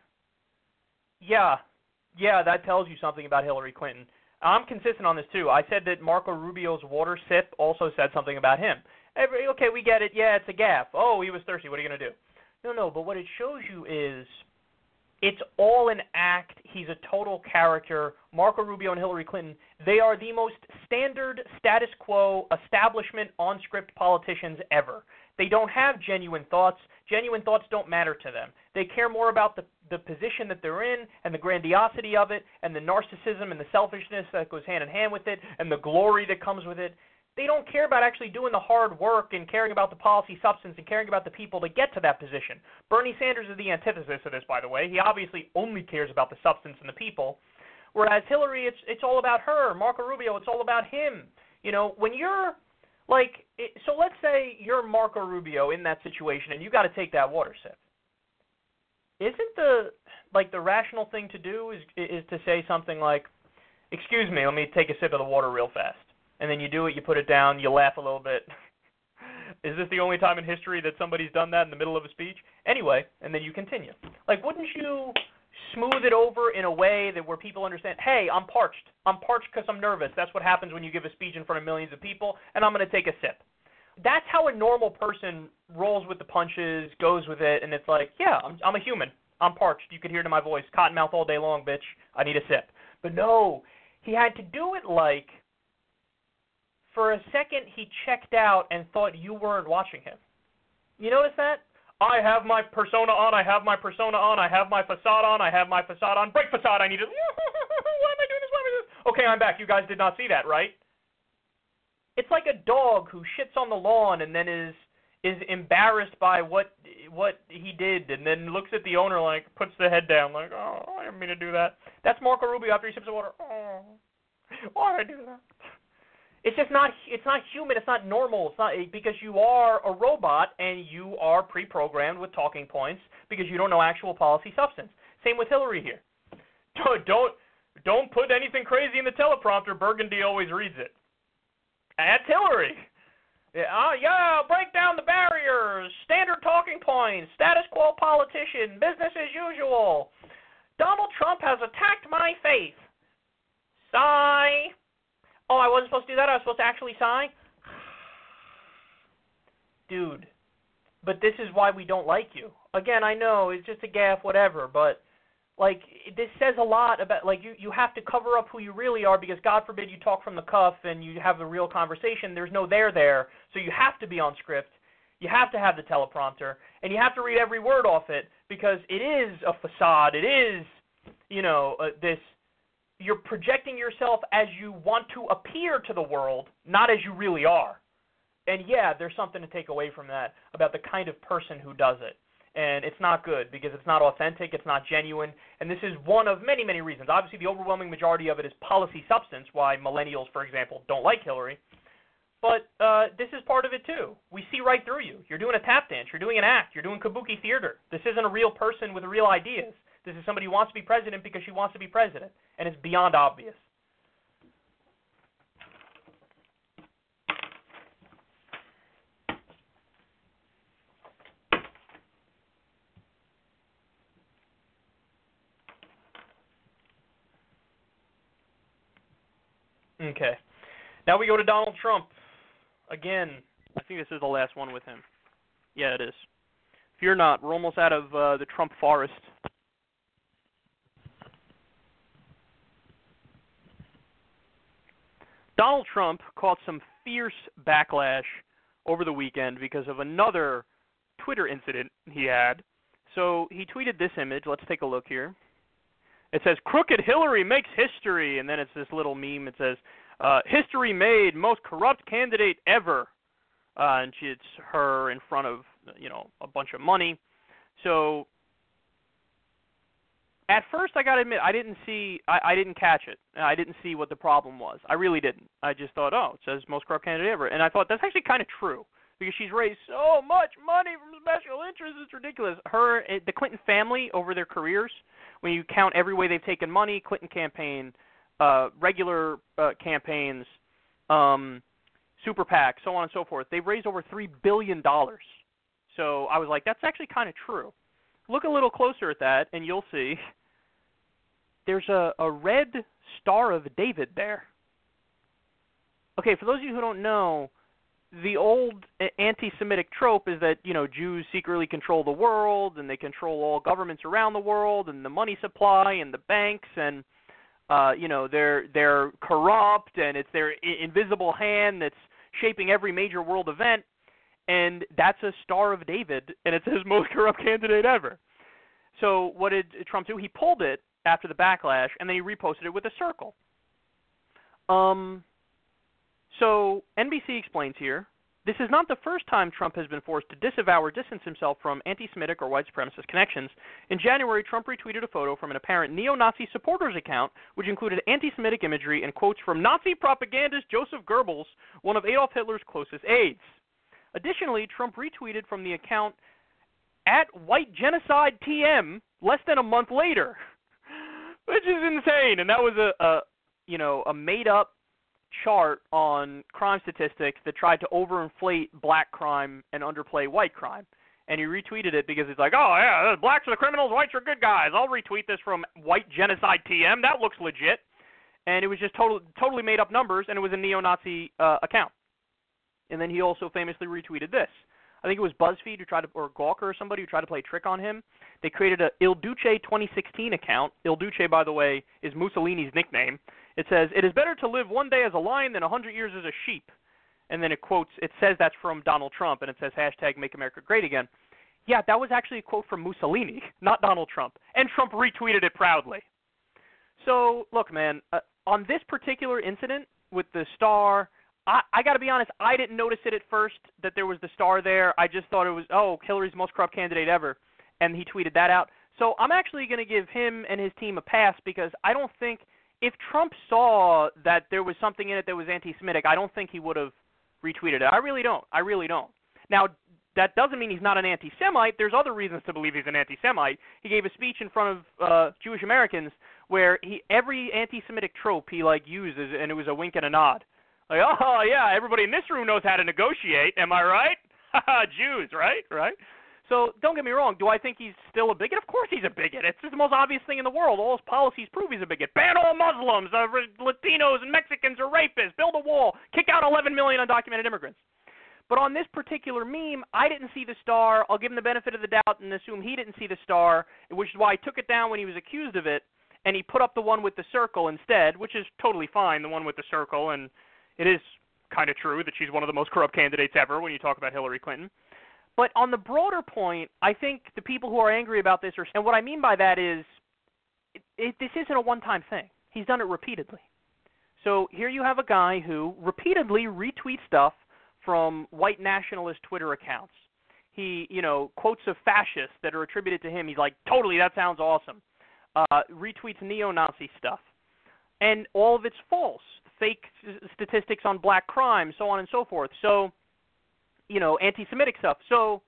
yeah, yeah, that tells you something about Hillary Clinton. I'm consistent on this too. I said that Marco Rubio's water sip also said something about him. Every, okay, we get it. Yeah, it's a gaffe. Oh, he was thirsty. What are you going to do? No, no, but what it shows you is it's all an act. He's a total character. Marco Rubio and Hillary Clinton, they are the most standard status quo establishment on-script politicians ever. They don't have genuine thoughts. Genuine thoughts don't matter to them. They care more about the, the position that they're in and the grandiosity of it and the narcissism and the selfishness that goes hand in hand with it and the glory that comes with it. They don't care about actually doing the hard work and caring about the policy substance and caring about the people to get to that position. Bernie Sanders is the antithesis of this, by the way. He obviously only cares about the substance and the people, whereas Hillary, it's it's all about her. Marco Rubio, it's all about him. You know, when you're like, it, so let's say you're Marco Rubio in that situation and you got to take that water sip. Isn't the like the rational thing to do is is to say something like, "Excuse me, let me take a sip of the water real fast." And then you do it, you put it down, you laugh a little bit. Is this the only time in history that somebody's done that in the middle of a speech? Anyway, and then you continue. Like, wouldn't you smooth it over in a way that where people understand, hey, I'm parched. I'm parched because I'm nervous. That's what happens when you give a speech in front of millions of people, and I'm going to take a sip. That's how a normal person rolls with the punches, goes with it, and it's like, yeah, I'm, I'm a human. I'm parched. You could hear it in my voice. Cottonmouth all day long, bitch. I need a sip. But no, he had to do it like, for a second, he checked out and thought you weren't watching him. You notice that? I have my persona on, I have my persona on, I have my facade on, I have my facade on. Break facade, I need to... Why am I doing this? Why am I doing this? Okay, I'm back. You guys did not see that, right? It's like a dog who shits on the lawn and then is is embarrassed by what what he did and then looks at the owner like, puts the head down like, oh, I didn't mean to do that. That's Marco Rubio after he sips of water. Oh, why did I do that? It's just not, it's not human, it's not normal, it's not, because you are a robot and you are pre-programmed with talking points because you don't know actual policy substance. Same with Hillary here. Don't, don't, don't put anything crazy in the teleprompter, Burgundy always reads it. That's Hillary. Yeah, uh, yeah, break down the barriers, standard talking points, status quo politician, business as usual. Donald Trump has attacked my faith. Sigh. Oh, I wasn't supposed to do that? I was supposed to actually sigh? Dude, but this is why we don't like you. Again, I know, it's just a gaffe, whatever, but, like, this says a lot about, like, you, you have to cover up who you really are because, God forbid, you talk from the cuff and you have a real conversation. There's no there there, so you have to be on script. You have to have the teleprompter, and you have to read every word off it because it is a facade. It is, you know, uh, this... You're projecting yourself as you want to appear to the world, not as you really are. And yeah, there's something to take away from that about the kind of person who does it. And it's not good because it's not authentic, it's not genuine, and this is one of many, many reasons. Obviously, the overwhelming majority of it is policy substance, why millennials, for example, don't like Hillary. But uh, this is part of it, too. We see right through you. You're doing a tap dance. You're doing an act. You're doing kabuki theater. This isn't a real person with real ideas. This is somebody who wants to be president because she wants to be president, and it's beyond obvious. Okay. Now we go to Donald Trump. Again, I think this is the last one with him. Yeah, it is. Fear not, we're almost out of uh, the Trump forest. Donald Trump caught some fierce backlash over the weekend because of another Twitter incident he had. So he tweeted this image. Let's take a look here. It says, "Crooked Hillary makes history," and then it's this little meme. It says, uh, "History made, most corrupt candidate ever." Uh, and she, it's her in front of, you know, a bunch of money. So at first, I got to admit, I didn't see, I, I didn't catch it. I didn't see what the problem was. I really didn't. I just thought, oh, it says most corrupt candidate ever. And I thought, that's actually kind of true because she's raised so much money from special interests. It's ridiculous. Her, the Clinton family over their careers, when you count every way they've taken money, Clinton campaign, uh, regular uh, campaigns, um, super PACs, so on and so forth. They've raised over three billion dollars. So I was like, that's actually kind of true. Look a little closer at that, and you'll see there's a, a red Star of David there. Okay, for those of you who don't know, the old anti-Semitic trope is that, you know, Jews secretly control the world, and they control all governments around the world, and the money supply, and the banks, and, uh, you know, they're they're corrupt, and it's their invisible hand that's shaping every major world event, and that's a Star of David, and it's his most corrupt candidate ever. So what did Trump do? He pulled it after the backlash, and then he reposted it with a circle. Um... So N B C explains here, this is not the first time Trump has been forced to disavow or distance himself from anti-Semitic or white supremacist connections. In January, Trump retweeted a photo from an apparent neo-Nazi supporters account, which included anti-Semitic imagery and quotes from Nazi propagandist Joseph Goebbels, one of Adolf Hitler's closest aides. Additionally, Trump retweeted from the account at White Genocide T M less than a month later, which is insane. And that was a, a you know, a made-up chart on crime statistics that tried to overinflate black crime and underplay white crime. And he retweeted it because he's like, oh, yeah, blacks are the criminals, whites are good guys. I'll retweet this from White Genocide T M. That looks legit. And it was just total, totally made up numbers, and it was a neo-Nazi uh, account. And then he also famously retweeted this. I think it was BuzzFeed who tried to, or Gawker or somebody who tried to play a trick on him. They created a Il Duce twenty sixteen account. Il Duce, by the way, is Mussolini's nickname. It says, it is better to live one day as a lion than a hundred years as a sheep. And then it quotes, it says that's from Donald Trump, and it says hashtag Make America Great Again. Yeah, that was actually a quote from Mussolini, not Donald Trump. And Trump retweeted it proudly. So, look, man, uh, on this particular incident with the star, I, I got to be honest, I didn't notice it at first that there was the star there. I just thought it was, oh, Hillary's most corrupt candidate ever. And he tweeted that out. So I'm actually going to give him and his team a pass because I don't think, if Trump saw that there was something in it that was anti-Semitic, I don't think he would have retweeted it. I really don't. I really don't. Now, that doesn't mean he's not an anti-Semite. There's other reasons to believe he's an anti-Semite. He gave a speech in front of uh, Jewish Americans where he every anti-Semitic trope he, like, uses, and it was a wink and a nod. Like, oh, yeah, everybody in this room knows how to negotiate. Am I right? Jews, right? Right? So don't get me wrong. Do I think he's still a bigot? Of course he's a bigot. It's just the most obvious thing in the world. All his policies prove he's a bigot. Ban all Muslims. Uh, Latinos and Mexicans are rapists. Build a wall. Kick out eleven million undocumented immigrants. But on this particular meme, I didn't see the star. I'll give him the benefit of the doubt and assume he didn't see the star, which is why I took it down when he was accused of it, and he put up the one with the circle instead, which is totally fine, the one with the circle, and it is kind of true that she's one of the most corrupt candidates ever when you talk about Hillary Clinton. But on the broader point, I think the people who are angry about this are, and what I mean by that is, it, it, this isn't a one-time thing. He's done it repeatedly. So here you have a guy who repeatedly retweets stuff from white nationalist Twitter accounts. He, you know, quotes of fascists that are attributed to him. He's like, totally, that sounds awesome. Uh, retweets neo-Nazi stuff. And all of it's false. Fake statistics on black crime, so on and so forth. So, you know, anti-Semitic stuff. So,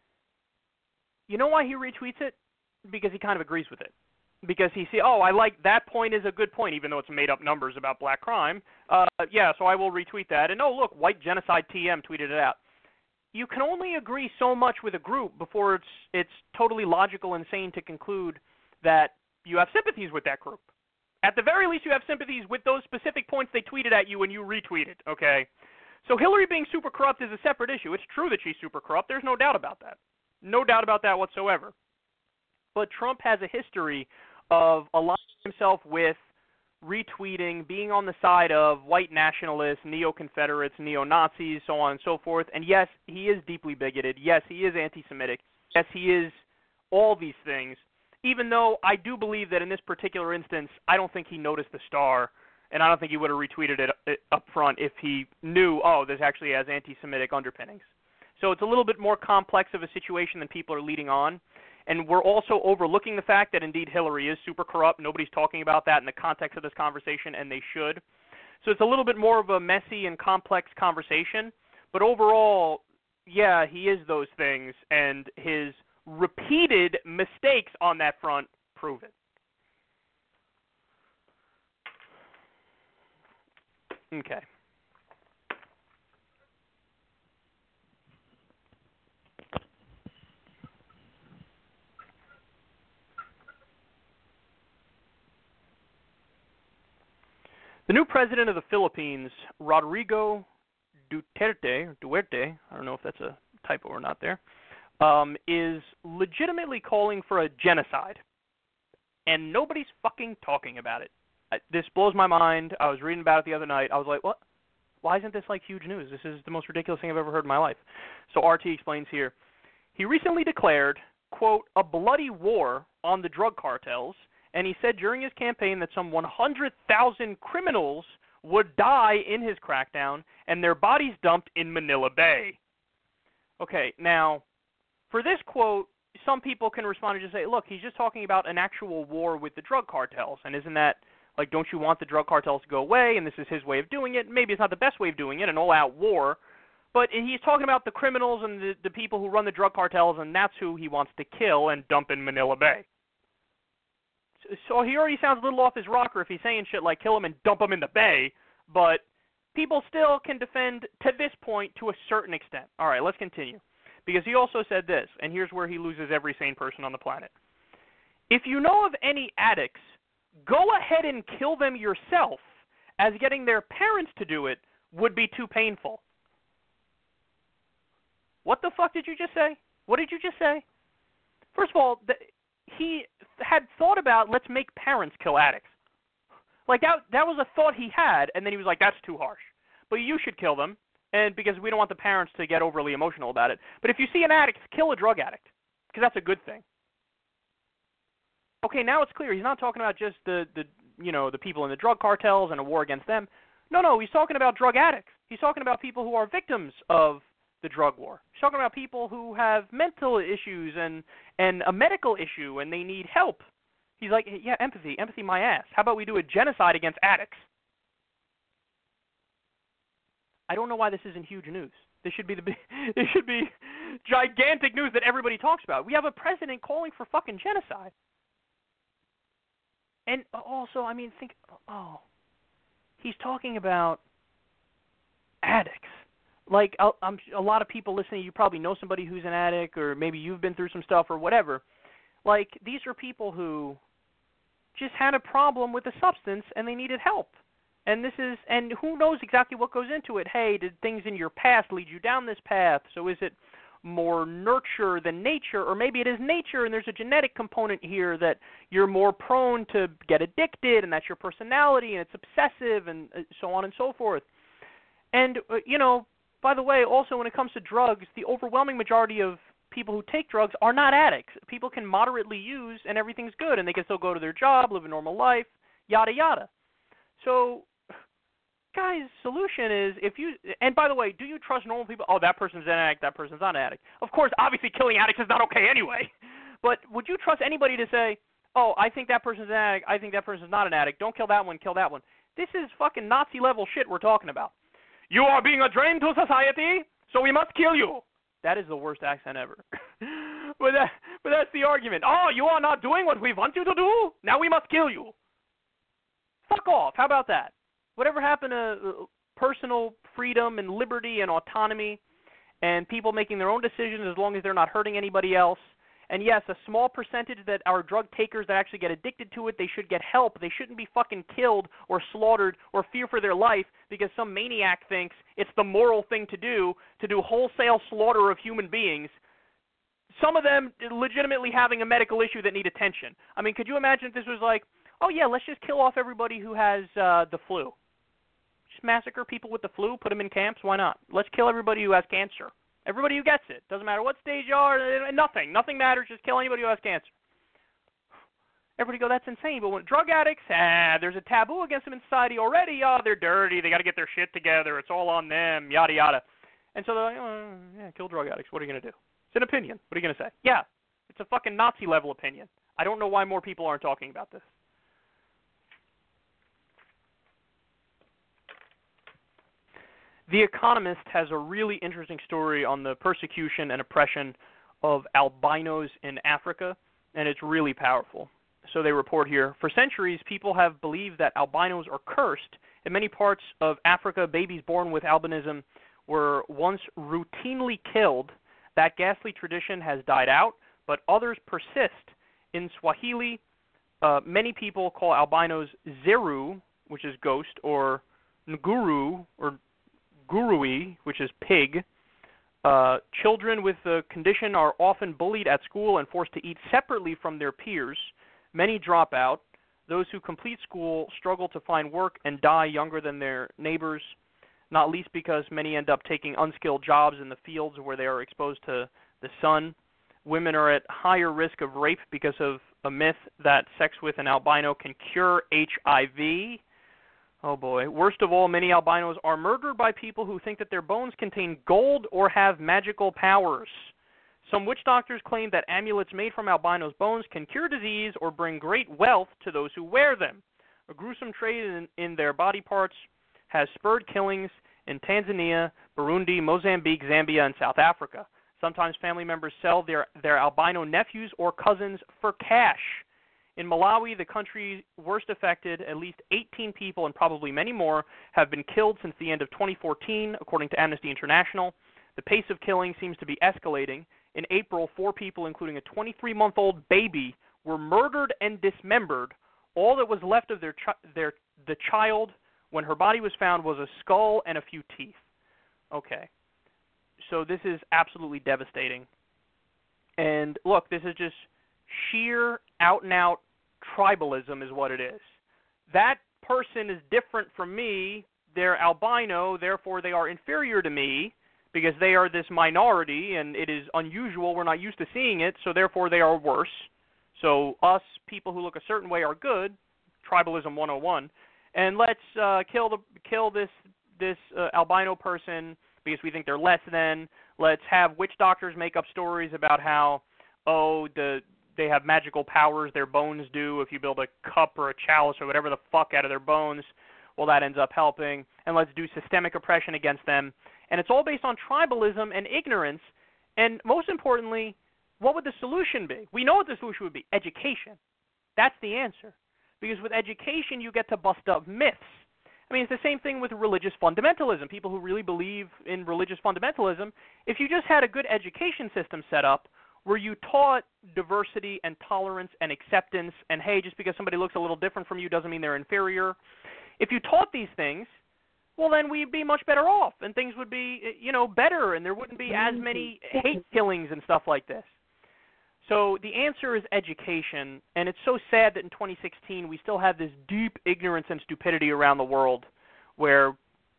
you know why he retweets it? Because he kind of agrees with it. Because he see, oh, I like that point is a good point, even though it's made up numbers about black crime. Uh, yeah, so I will retweet that. And oh, look, White Genocide T M tweeted it out. You can only agree so much with a group before it's it's totally logical and sane to conclude that you have sympathies with that group. At the very least, you have sympathies with those specific points they tweeted at you and you retweeted, okay? So Hillary being super corrupt is a separate issue. It's true that she's super corrupt. There's no doubt about that. No doubt about that whatsoever. But Trump has a history of aligning himself with retweeting, being on the side of white nationalists, neo-Confederates, neo-Nazis, so on and so forth. And yes, he is deeply bigoted. Yes, he is anti-Semitic. Yes, he is all these things. Even though I do believe that in this particular instance, I don't think he noticed the star, and I don't think he would have retweeted it, it up front if he knew, oh, this actually has anti-Semitic underpinnings. So it's a little bit more complex of a situation than people are leading on. And we're also overlooking the fact that, indeed, Hillary is super corrupt. Nobody's talking about that in the context of this conversation, and they should. So it's a little bit more of a messy and complex conversation. But overall, yeah, he is those things, and his repeated mistakes on that front prove it. Okay. The new president of the Philippines, Rodrigo Duterte, or Duerte, I don't know if that's a typo or not there, um, is legitimately calling for a genocide. And nobody's fucking talking about it. I, this blows my mind. I was reading about it the other night. I was like, what? Why isn't this like huge news? This is the most ridiculous thing I've ever heard in my life. So R T explains here. He recently declared, quote, a bloody war on the drug cartels, and he said during his campaign that some one hundred thousand criminals would die in his crackdown and their bodies dumped in Manila Bay. Okay, now, for this quote, some people can respond and just say, look, he's just talking about an actual war with the drug cartels, and isn't that, like, don't you want the drug cartels to go away, and this is his way of doing it? Maybe it's not the best way of doing it, an all-out war, but he's talking about the criminals and the, the people who run the drug cartels, and that's who he wants to kill and dump in Manila Bay. So he already sounds a little off his rocker if he's saying shit like kill him and dump him in the bay, but people still can defend to this point to a certain extent. All right, let's continue. Because he also said this, and here's where he loses every sane person on the planet. If you know of any addicts, go ahead and kill them yourself, as getting their parents to do it would be too painful. What the fuck did you just say? What did you just say? First of all, the, he had thought about let's make parents kill addicts. Like that that was a thought he had, and then he was like, that's too harsh. But you should kill them, and because we don't want the parents to get overly emotional about it. But if you see an addict, kill a drug addict, because that's a good thing. Okay, now it's clear. He's not talking about just the, the you know the people in the drug cartels and a war against them. No, no, he's talking about drug addicts. He's talking about people who are victims of the drug war. He's talking about people who have mental issues and, and a medical issue and they need help. He's like, yeah, empathy, empathy my ass. How about we do a genocide against addicts? I don't know why this isn't huge news. This should be the this should be gigantic news that everybody talks about. We have a president calling for fucking genocide. And also, I mean, think, oh, he's talking about addicts. Like, a, I'm, a lot of people listening, you probably know somebody who's an addict, or maybe you've been through some stuff or whatever. Like, these are people who just had a problem with a substance and they needed help. And this is, and who knows exactly what goes into it. Hey, did things in your past lead you down this path? So is it more nurture than nature? Or maybe it is nature and there's a genetic component here that you're more prone to get addicted and that's your personality and it's obsessive and so on and so forth. And, uh, you know, by the way, also when it comes to drugs, the overwhelming majority of people who take drugs are not addicts. People can moderately use and everything's good and they can still go to their job, live a normal life, yada yada. So, guys, solution is if you, and by the way, do you trust normal people? Oh, that person's an addict, that person's not an addict. Of course, obviously killing addicts is not okay anyway. But would you trust anybody to say, oh, I think that person's an addict, I think that person's not an addict, don't kill that one, kill that one. This is fucking Nazi level shit we're talking about. You are being a drain to society, so we must kill you. That is the worst accent ever. but, that, but that's the argument. Oh, you are not doing what we want you to do? Now we must kill you. Fuck off. How about that? Whatever happened to personal freedom and liberty and autonomy and people making their own decisions as long as they're not hurting anybody else? And yes, a small percentage that are drug takers that actually get addicted to it, they should get help. They shouldn't be fucking killed or slaughtered or fear for their life because some maniac thinks it's the moral thing to do, to do wholesale slaughter of human beings. Some of them legitimately having a medical issue that need attention. I mean, could you imagine if this was like, oh yeah, let's just kill off everybody who has uh, the flu. Just massacre people with the flu, put them in camps, why not? Let's kill everybody who has cancer. Everybody who gets it. Doesn't matter what stage you are, nothing. Nothing matters, just kill anybody who has cancer. Everybody go, that's insane. But when drug addicts, ah, there's a taboo against them in society already. Oh, they're dirty, they got to get their shit together, it's all on them, yada, yada. And so they're like, oh, yeah, kill drug addicts, what are you going to do? It's an opinion. What are you going to say? Yeah, it's a fucking Nazi-level opinion. I don't know why more people aren't talking about this. The Economist has a really interesting story on the persecution and oppression of albinos in Africa, and it's really powerful. So they report here, for centuries, people have believed that albinos are cursed. In many parts of Africa, babies born with albinism were once routinely killed. That ghastly tradition has died out, but others persist. In Swahili, uh, many people call albinos Zeru, which is ghost, or Nguru, or Gurui, which is pig. Uh, children with the condition are often bullied at school and forced to eat separately from their peers. Many drop out. Those who complete school struggle to find work and die younger than their neighbors, not least because many end up taking unskilled jobs in the fields where they are exposed to the sun. Women are at higher risk of rape because of a myth that sex with an albino can cure H I V. Oh boy. Worst of all, many albinos are murdered by people who think that their bones contain gold or have magical powers. Some witch doctors claim that amulets made from albinos' bones can cure disease or bring great wealth to those who wear them. A gruesome trade in, in their body parts has spurred killings in Tanzania, Burundi, Mozambique, Zambia, and South Africa. Sometimes family members sell their, their albino nephews or cousins for cash. In Malawi, the country worst affected, at least eighteen people and probably many more have been killed since the end of twenty fourteen, according to Amnesty International. The pace of killing seems to be escalating. In April, four people, including a twenty-three-month-old baby, were murdered and dismembered. All that was left of their, chi- their the child when her body was found was a skull and a few teeth. Okay. So this is absolutely devastating. And look, this is just sheer out-and-out tribalism is what it is. That person is different from me. They're albino, therefore they are inferior to me because they are this minority and it is unusual. We're not used to seeing it, so therefore they are worse. So us, people who look a certain way, are good. Tribalism one oh one. And let's uh, kill the kill this this uh, albino person because we think they're less than. Let's have witch doctors make up stories about how, oh, the they have magical powers, their bones do. If you build a cup or a chalice or whatever the fuck out of their bones, well, that ends up helping. And let's do systemic oppression against them. And it's all based on tribalism and ignorance. And most importantly, what would the solution be? We know what the solution would be. Education. That's the answer. Because with education, you get to bust up myths. I mean, it's the same thing with religious fundamentalism. People who really believe in religious fundamentalism, if you just had a good education system set up where you taught diversity and tolerance and acceptance, and hey, just because somebody looks a little different from you doesn't mean they're inferior. If you taught these things, well, then we'd be much better off, and things would be, you know, better, and there wouldn't be as many hate killings and stuff like this. So the answer is education, and it's so sad that in twenty sixteen we still have this deep ignorance and stupidity around the world where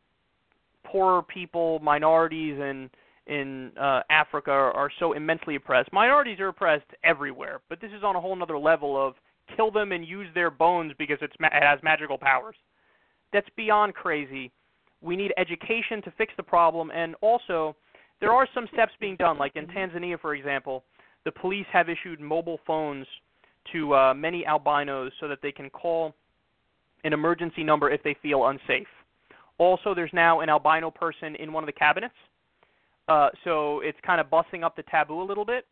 poorer people, minorities, and in uh, Africa are, are so immensely oppressed. Minorities are oppressed everywhere, but this is on a whole other level of kill them and use their bones because it's ma- it has magical powers. That's beyond crazy. We need education to fix the problem, and also there are some steps being done, like in Tanzania, for example. The police have issued mobile phones to uh, many albinos so that they can call an emergency number if they feel unsafe. Also, there's now an albino person in one of the cabinets. Uh, so it's kind of busting up the taboo a little bit.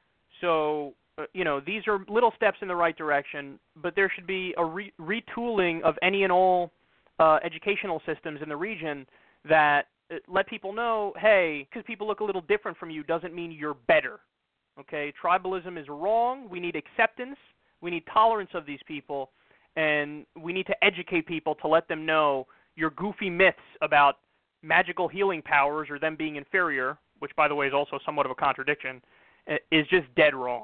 So, uh, you know, these are little steps in the right direction, but there should be a re- retooling of any and all uh, educational systems in the region that uh, let people know, hey, because people look a little different from you doesn't mean you're better. Okay, tribalism is wrong. We need acceptance. We need tolerance of these people, and we need to educate people to let them know your goofy myths about magical healing powers or them being inferior, which, by the way, is also somewhat of a contradiction, is just dead wrong.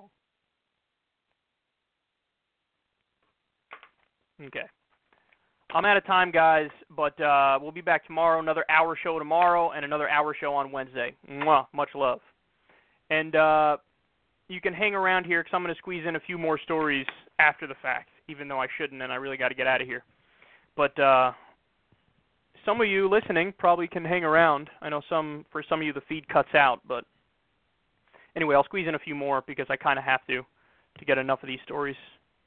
Okay. I'm out of time, guys, but uh, we'll be back tomorrow, another hour show tomorrow, and another hour show on Wednesday. Mwah, much love. And uh, you can hang around here because I'm going to squeeze in a few more stories after the fact, even though I shouldn't, and I really got to get out of here. But uh, some of you listening probably can hang around. I know some for some of you the feed cuts out, but anyway, I'll squeeze in a few more because I kind of have to to get enough of these stories.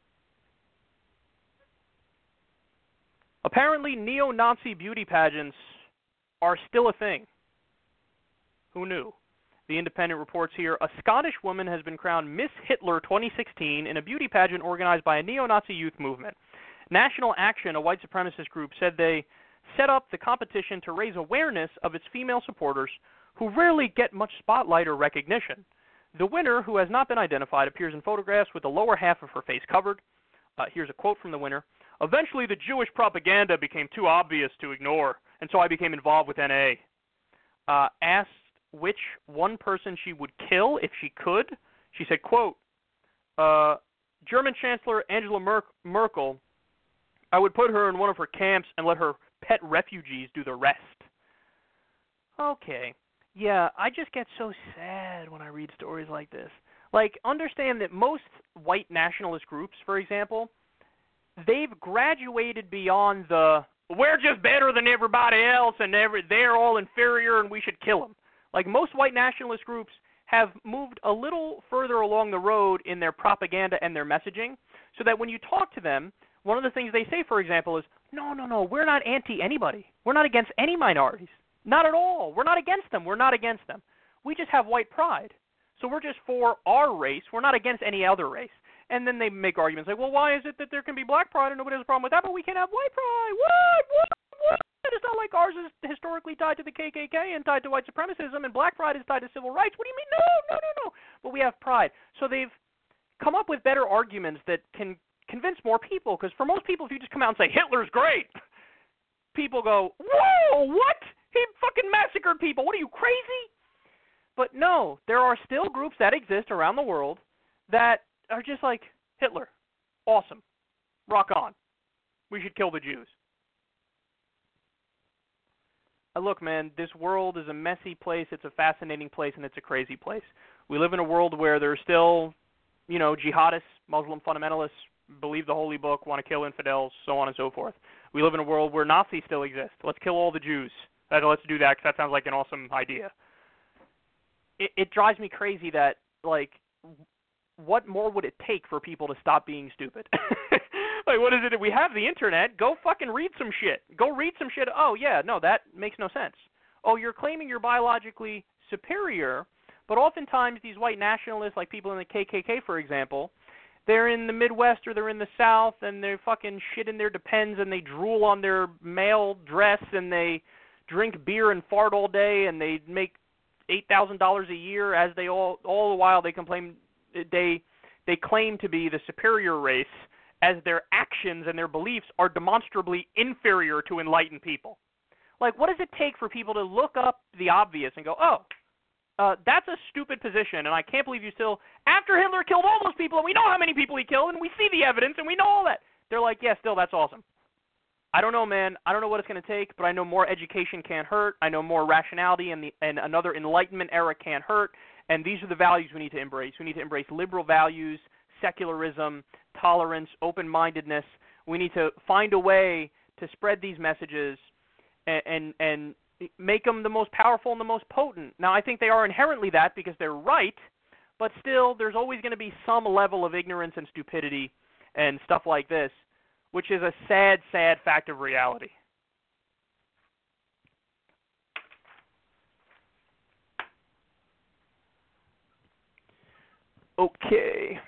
Apparently, neo-Nazi beauty pageants are still a thing. Who knew? The Independent reports here, a Scottish woman has been crowned Miss Hitler twenty sixteen in a beauty pageant organized by a neo-Nazi youth movement. National Action, a white supremacist group, said they set up the competition to raise awareness of its female supporters who rarely get much spotlight or recognition. The winner, who has not been identified, appears in photographs with the lower half of her face covered. Uh, here's a quote from the winner. Eventually, the Jewish propaganda became too obvious to ignore, and so I became involved with N A. Uh, asked which one person she would kill if she could, she said, quote, uh, German Chancellor Angela Mer- Merkel, I would put her in one of her camps and let her pet refugees do the rest. Okay. Yeah, I just get so sad when I read stories like this. Like, understand that most white nationalist groups, for example, they've graduated beyond the, we're just better than everybody else and every, they're all inferior and we should kill them. Like, most white nationalist groups have moved a little further along the road in their propaganda and their messaging, so that when you talk to them, one of the things they say, for example, is, no, no, no, we're not anti-anybody. We're not against any minorities. Not at all. We're not against them. We're not against them. We just have white pride. So we're just for our race. We're not against any other race. And then they make arguments like, well, why is it that there can be black pride and nobody has a problem with that, but we can't have white pride? What? What? What? It's not like ours is historically tied to the K K K and tied to white supremacism, and black pride is tied to civil rights. What do you mean? No, no, no, no. But we have pride. So they've come up with better arguments that can convince more people, because for most people, if you just come out and say, Hitler's great, people go, whoa, what? He fucking massacred people. What are you, crazy? But no, there are still groups that exist around the world that are just like, Hitler, awesome, rock on. We should kill the Jews. Uh, look, man, this world is a messy place, it's a fascinating place, and it's a crazy place. We live in a world where there are still, you know, jihadists, Muslim fundamentalists, believe the holy book, want to kill infidels, so on and so forth. We live in a world where Nazis still exist. Let's kill all the Jews. Uh, let's do that, because that sounds like an awesome idea. It, it drives me crazy that, like, what more would it take for people to stop being stupid? Like, what is it? We have the internet. Go fucking read some shit. Go read some shit. Oh, yeah, no, that makes no sense. Oh, you're claiming you're biologically superior, but oftentimes these white nationalists, like people in the K K K, for example, they're in the Midwest or they're in the South, and they fucking shit in their Depends, and they drool on their male dress, and they drink beer and fart all day, and they make eight thousand dollars a year, as they all, all the while they complain, they, they claim to be the superior race, as their actions and their beliefs are demonstrably inferior to enlightened people. Like, what does it take for people to look up the obvious and go, oh, uh, that's a stupid position, and I can't believe you still, after Hitler killed all those people, and we know how many people he killed, and we see the evidence, and we know all that. They're like, yeah, still, that's awesome. I don't know, man. I don't know what it's going to take, but I know more education can't hurt. I know more rationality and, the, and another Enlightenment era can't hurt, and these are the values we need to embrace. We need to embrace liberal values, secularism, tolerance, open-mindedness. We need to find a way to spread these messages and, and, and make them the most powerful and the most potent. Now, I think they are inherently that because they're right, but still there's always going to be some level of ignorance and stupidity and stuff like this, which is a sad, sad fact of reality. Okay.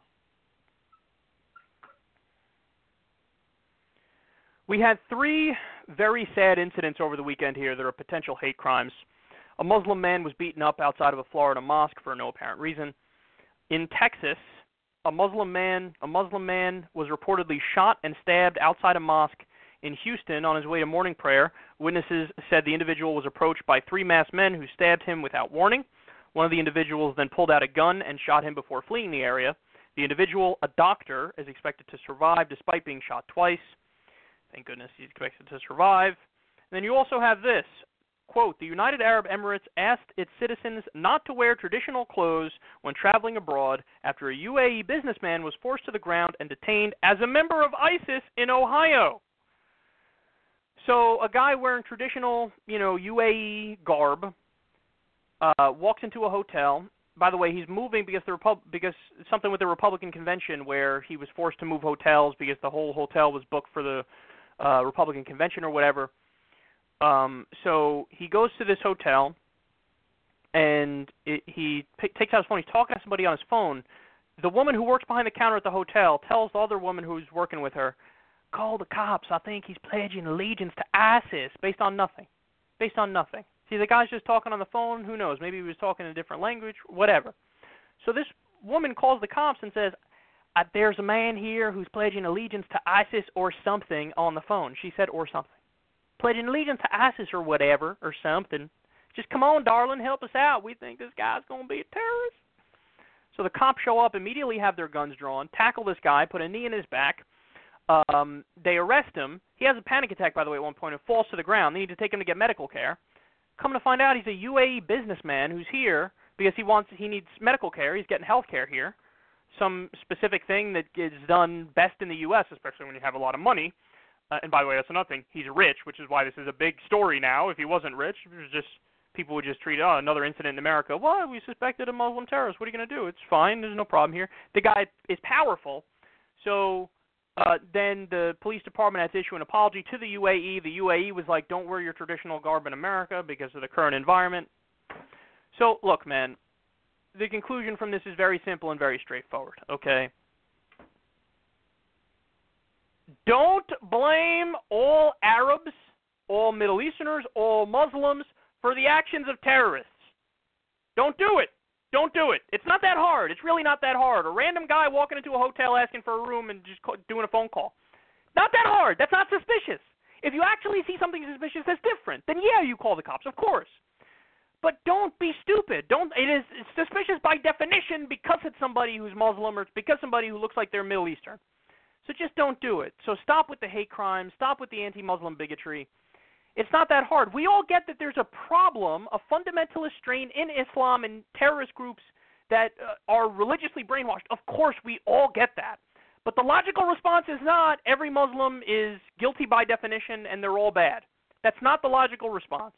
We had three very sad incidents over the weekend here that are potential hate crimes. A Muslim man was beaten up outside of a Florida mosque for no apparent reason. In Texas, a Muslim man, a Muslim man was reportedly shot and stabbed outside a mosque in Houston on his way to morning prayer. Witnesses said the individual was approached by three masked men who stabbed him without warning. One of the individuals then pulled out a gun and shot him before fleeing the area. The individual, a doctor, is expected to survive despite being shot twice. Thank goodness he's expected to survive. And then you also have this, quote, the United Arab Emirates asked its citizens not to wear traditional clothes when traveling abroad after a U A E businessman was forced to the ground and detained as a member of ISIS in Ohio. So a guy wearing traditional, you know, U A E garb uh, walks into a hotel. By the way, he's moving because the Repub- because something with the Republican convention where he was forced to move hotels because the whole hotel was booked for the uh, Republican convention or whatever. Um, so he goes to this hotel, and it, he p- takes out his phone. He's talking to somebody on his phone. The woman who works behind the counter at the hotel tells the other woman who's working with her, call the cops. I think he's pledging allegiance to ISIS based on nothing. Based on nothing. See, the guy's just talking on the phone. Who knows? Maybe he was talking in a different language, whatever. So this woman calls the cops and says, uh, there's a man here who's pledging allegiance to ISIS or something on the phone. She said or something. Pledging allegiance to ISIS or whatever or something. Just come on, darling, help us out. We think this guy's going to be a terrorist. So the cops show up, immediately have their guns drawn, tackle this guy, put a knee in his back. Um, they arrest him. He has a panic attack, by the way, at one point, and falls to the ground. They need to take him to get medical care. Come to find out, he's a U A E businessman who's here because he wants he needs medical care. He's getting health care here, some specific thing that is done best in the U S, especially when you have a lot of money. Uh, and by the way, that's another thing. He's rich, which is why this is a big story now. If he wasn't rich, it was just people would just treat, oh, another incident in America. Well, we suspected a Muslim terrorist. What are you going to do? It's fine. There's no problem here. The guy is powerful. So uh, then the police department has to issue an apology to the U A E. The U A E was like, don't wear your traditional garb in America because of the current environment. So, look, man, the conclusion from this is very simple and very straightforward, okay? Don't blame all Arabs, all Middle Easterners, all Muslims for the actions of terrorists. Don't do it. Don't do it. It's not that hard. It's really not that hard. A random guy walking into a hotel asking for a room and just doing a phone call. Not that hard. That's not suspicious. If you actually see something suspicious that's different, then yeah, you call the cops, of course. But don't be stupid. Don't. It is it's suspicious by definition because it's somebody who's Muslim or it's because somebody who looks like they're Middle Eastern. So just don't do it. So stop with the hate crime. Stop with the anti-Muslim bigotry. It's not that hard. We all get that there's a problem, a fundamentalist strain in Islam and terrorist groups that uh, are religiously brainwashed. Of course, we all get that. But the logical response is not every Muslim is guilty by definition and they're all bad. That's not the logical response.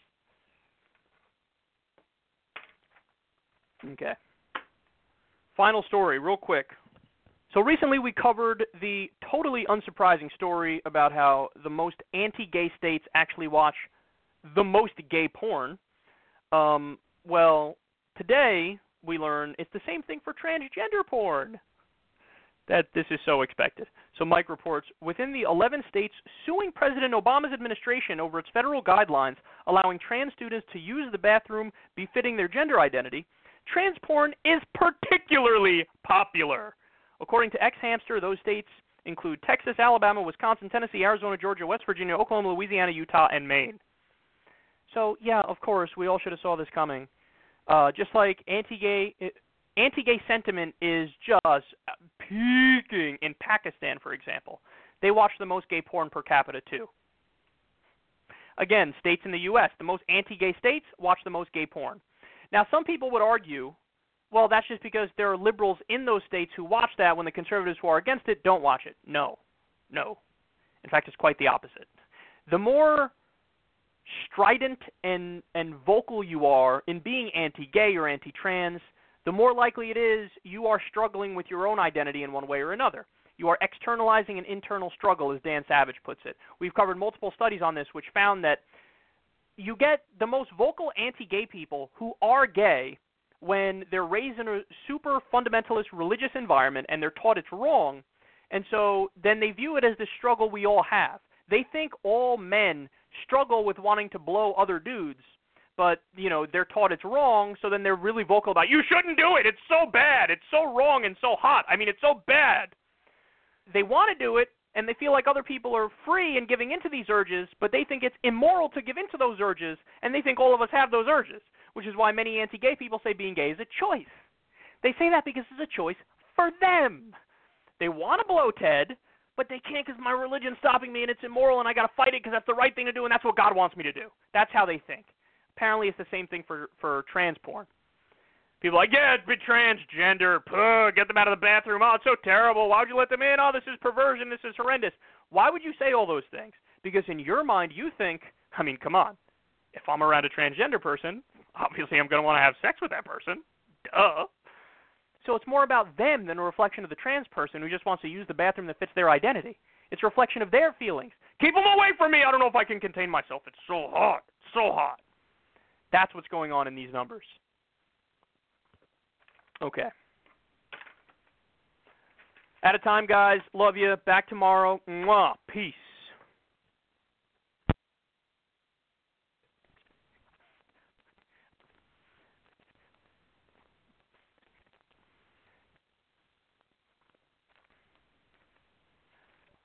Okay. Final story, real quick. So recently we covered the totally unsurprising story about how the most anti-gay states actually watch the most gay porn. Um, well, today we learn it's the same thing for transgender porn. That this is so expected. So Mike reports, within the eleven states suing President Obama's administration over its federal guidelines allowing trans students to use the bathroom befitting their gender identity, trans porn is particularly popular. According to X-Hamster, those states include Texas, Alabama, Wisconsin, Tennessee, Arizona, Georgia, West Virginia, Oklahoma, Louisiana, Utah, and Maine. So, yeah, of course, we all should have saw this coming. Uh, just like anti-gay, anti-gay sentiment is just peaking in Pakistan, for example. They watch the most gay porn per capita, too. Again, states in the U S, the most anti-gay states watch the most gay porn. Now, some people would argue, well, that's just because there are liberals in those states who watch that when the conservatives who are against it don't watch it. No. No. In fact, it's quite the opposite. The more strident and, and vocal you are in being anti-gay or anti-trans, the more likely it is you are struggling with your own identity in one way or another. You are externalizing an internal struggle, as Dan Savage puts it. We've covered multiple studies on this which found that you get the most vocal anti-gay people who are gay when they're raised in a super fundamentalist religious environment and they're taught it's wrong, and so then they view it as the struggle we all have. They think all men struggle with wanting to blow other dudes, but, you know, they're taught it's wrong, so then they're really vocal about, you shouldn't do it, it's so bad, it's so wrong and so hot, I mean, it's so bad. They want to do it, and they feel like other people are free in giving into these urges, but they think it's immoral to give into those urges, and they think all of us have those urges, which is why many anti-gay people say being gay is a choice. They say that because it's a choice for them. They want to blow Ted, but they can't because my religion's stopping me and it's immoral and I got to fight it because that's the right thing to do and that's what God wants me to do. That's how they think. Apparently it's the same thing for, for trans porn. People are like, yeah, it's transgender, puh, get them out of the bathroom, oh, it's so terrible, why would you let them in, oh, this is perversion, this is horrendous. Why would you say all those things? Because in your mind you think, I mean, come on, if I'm around a transgender person, obviously I'm going to want to have sex with that person. Duh. So it's more about them than a reflection of the trans person who just wants to use the bathroom that fits their identity. It's a reflection of their feelings. Keep them away from me. I don't know if I can contain myself. It's so hot. It's so hot. That's what's going on in these numbers. Okay. Out of time, guys. Love you. Back tomorrow. Mwah. Peace.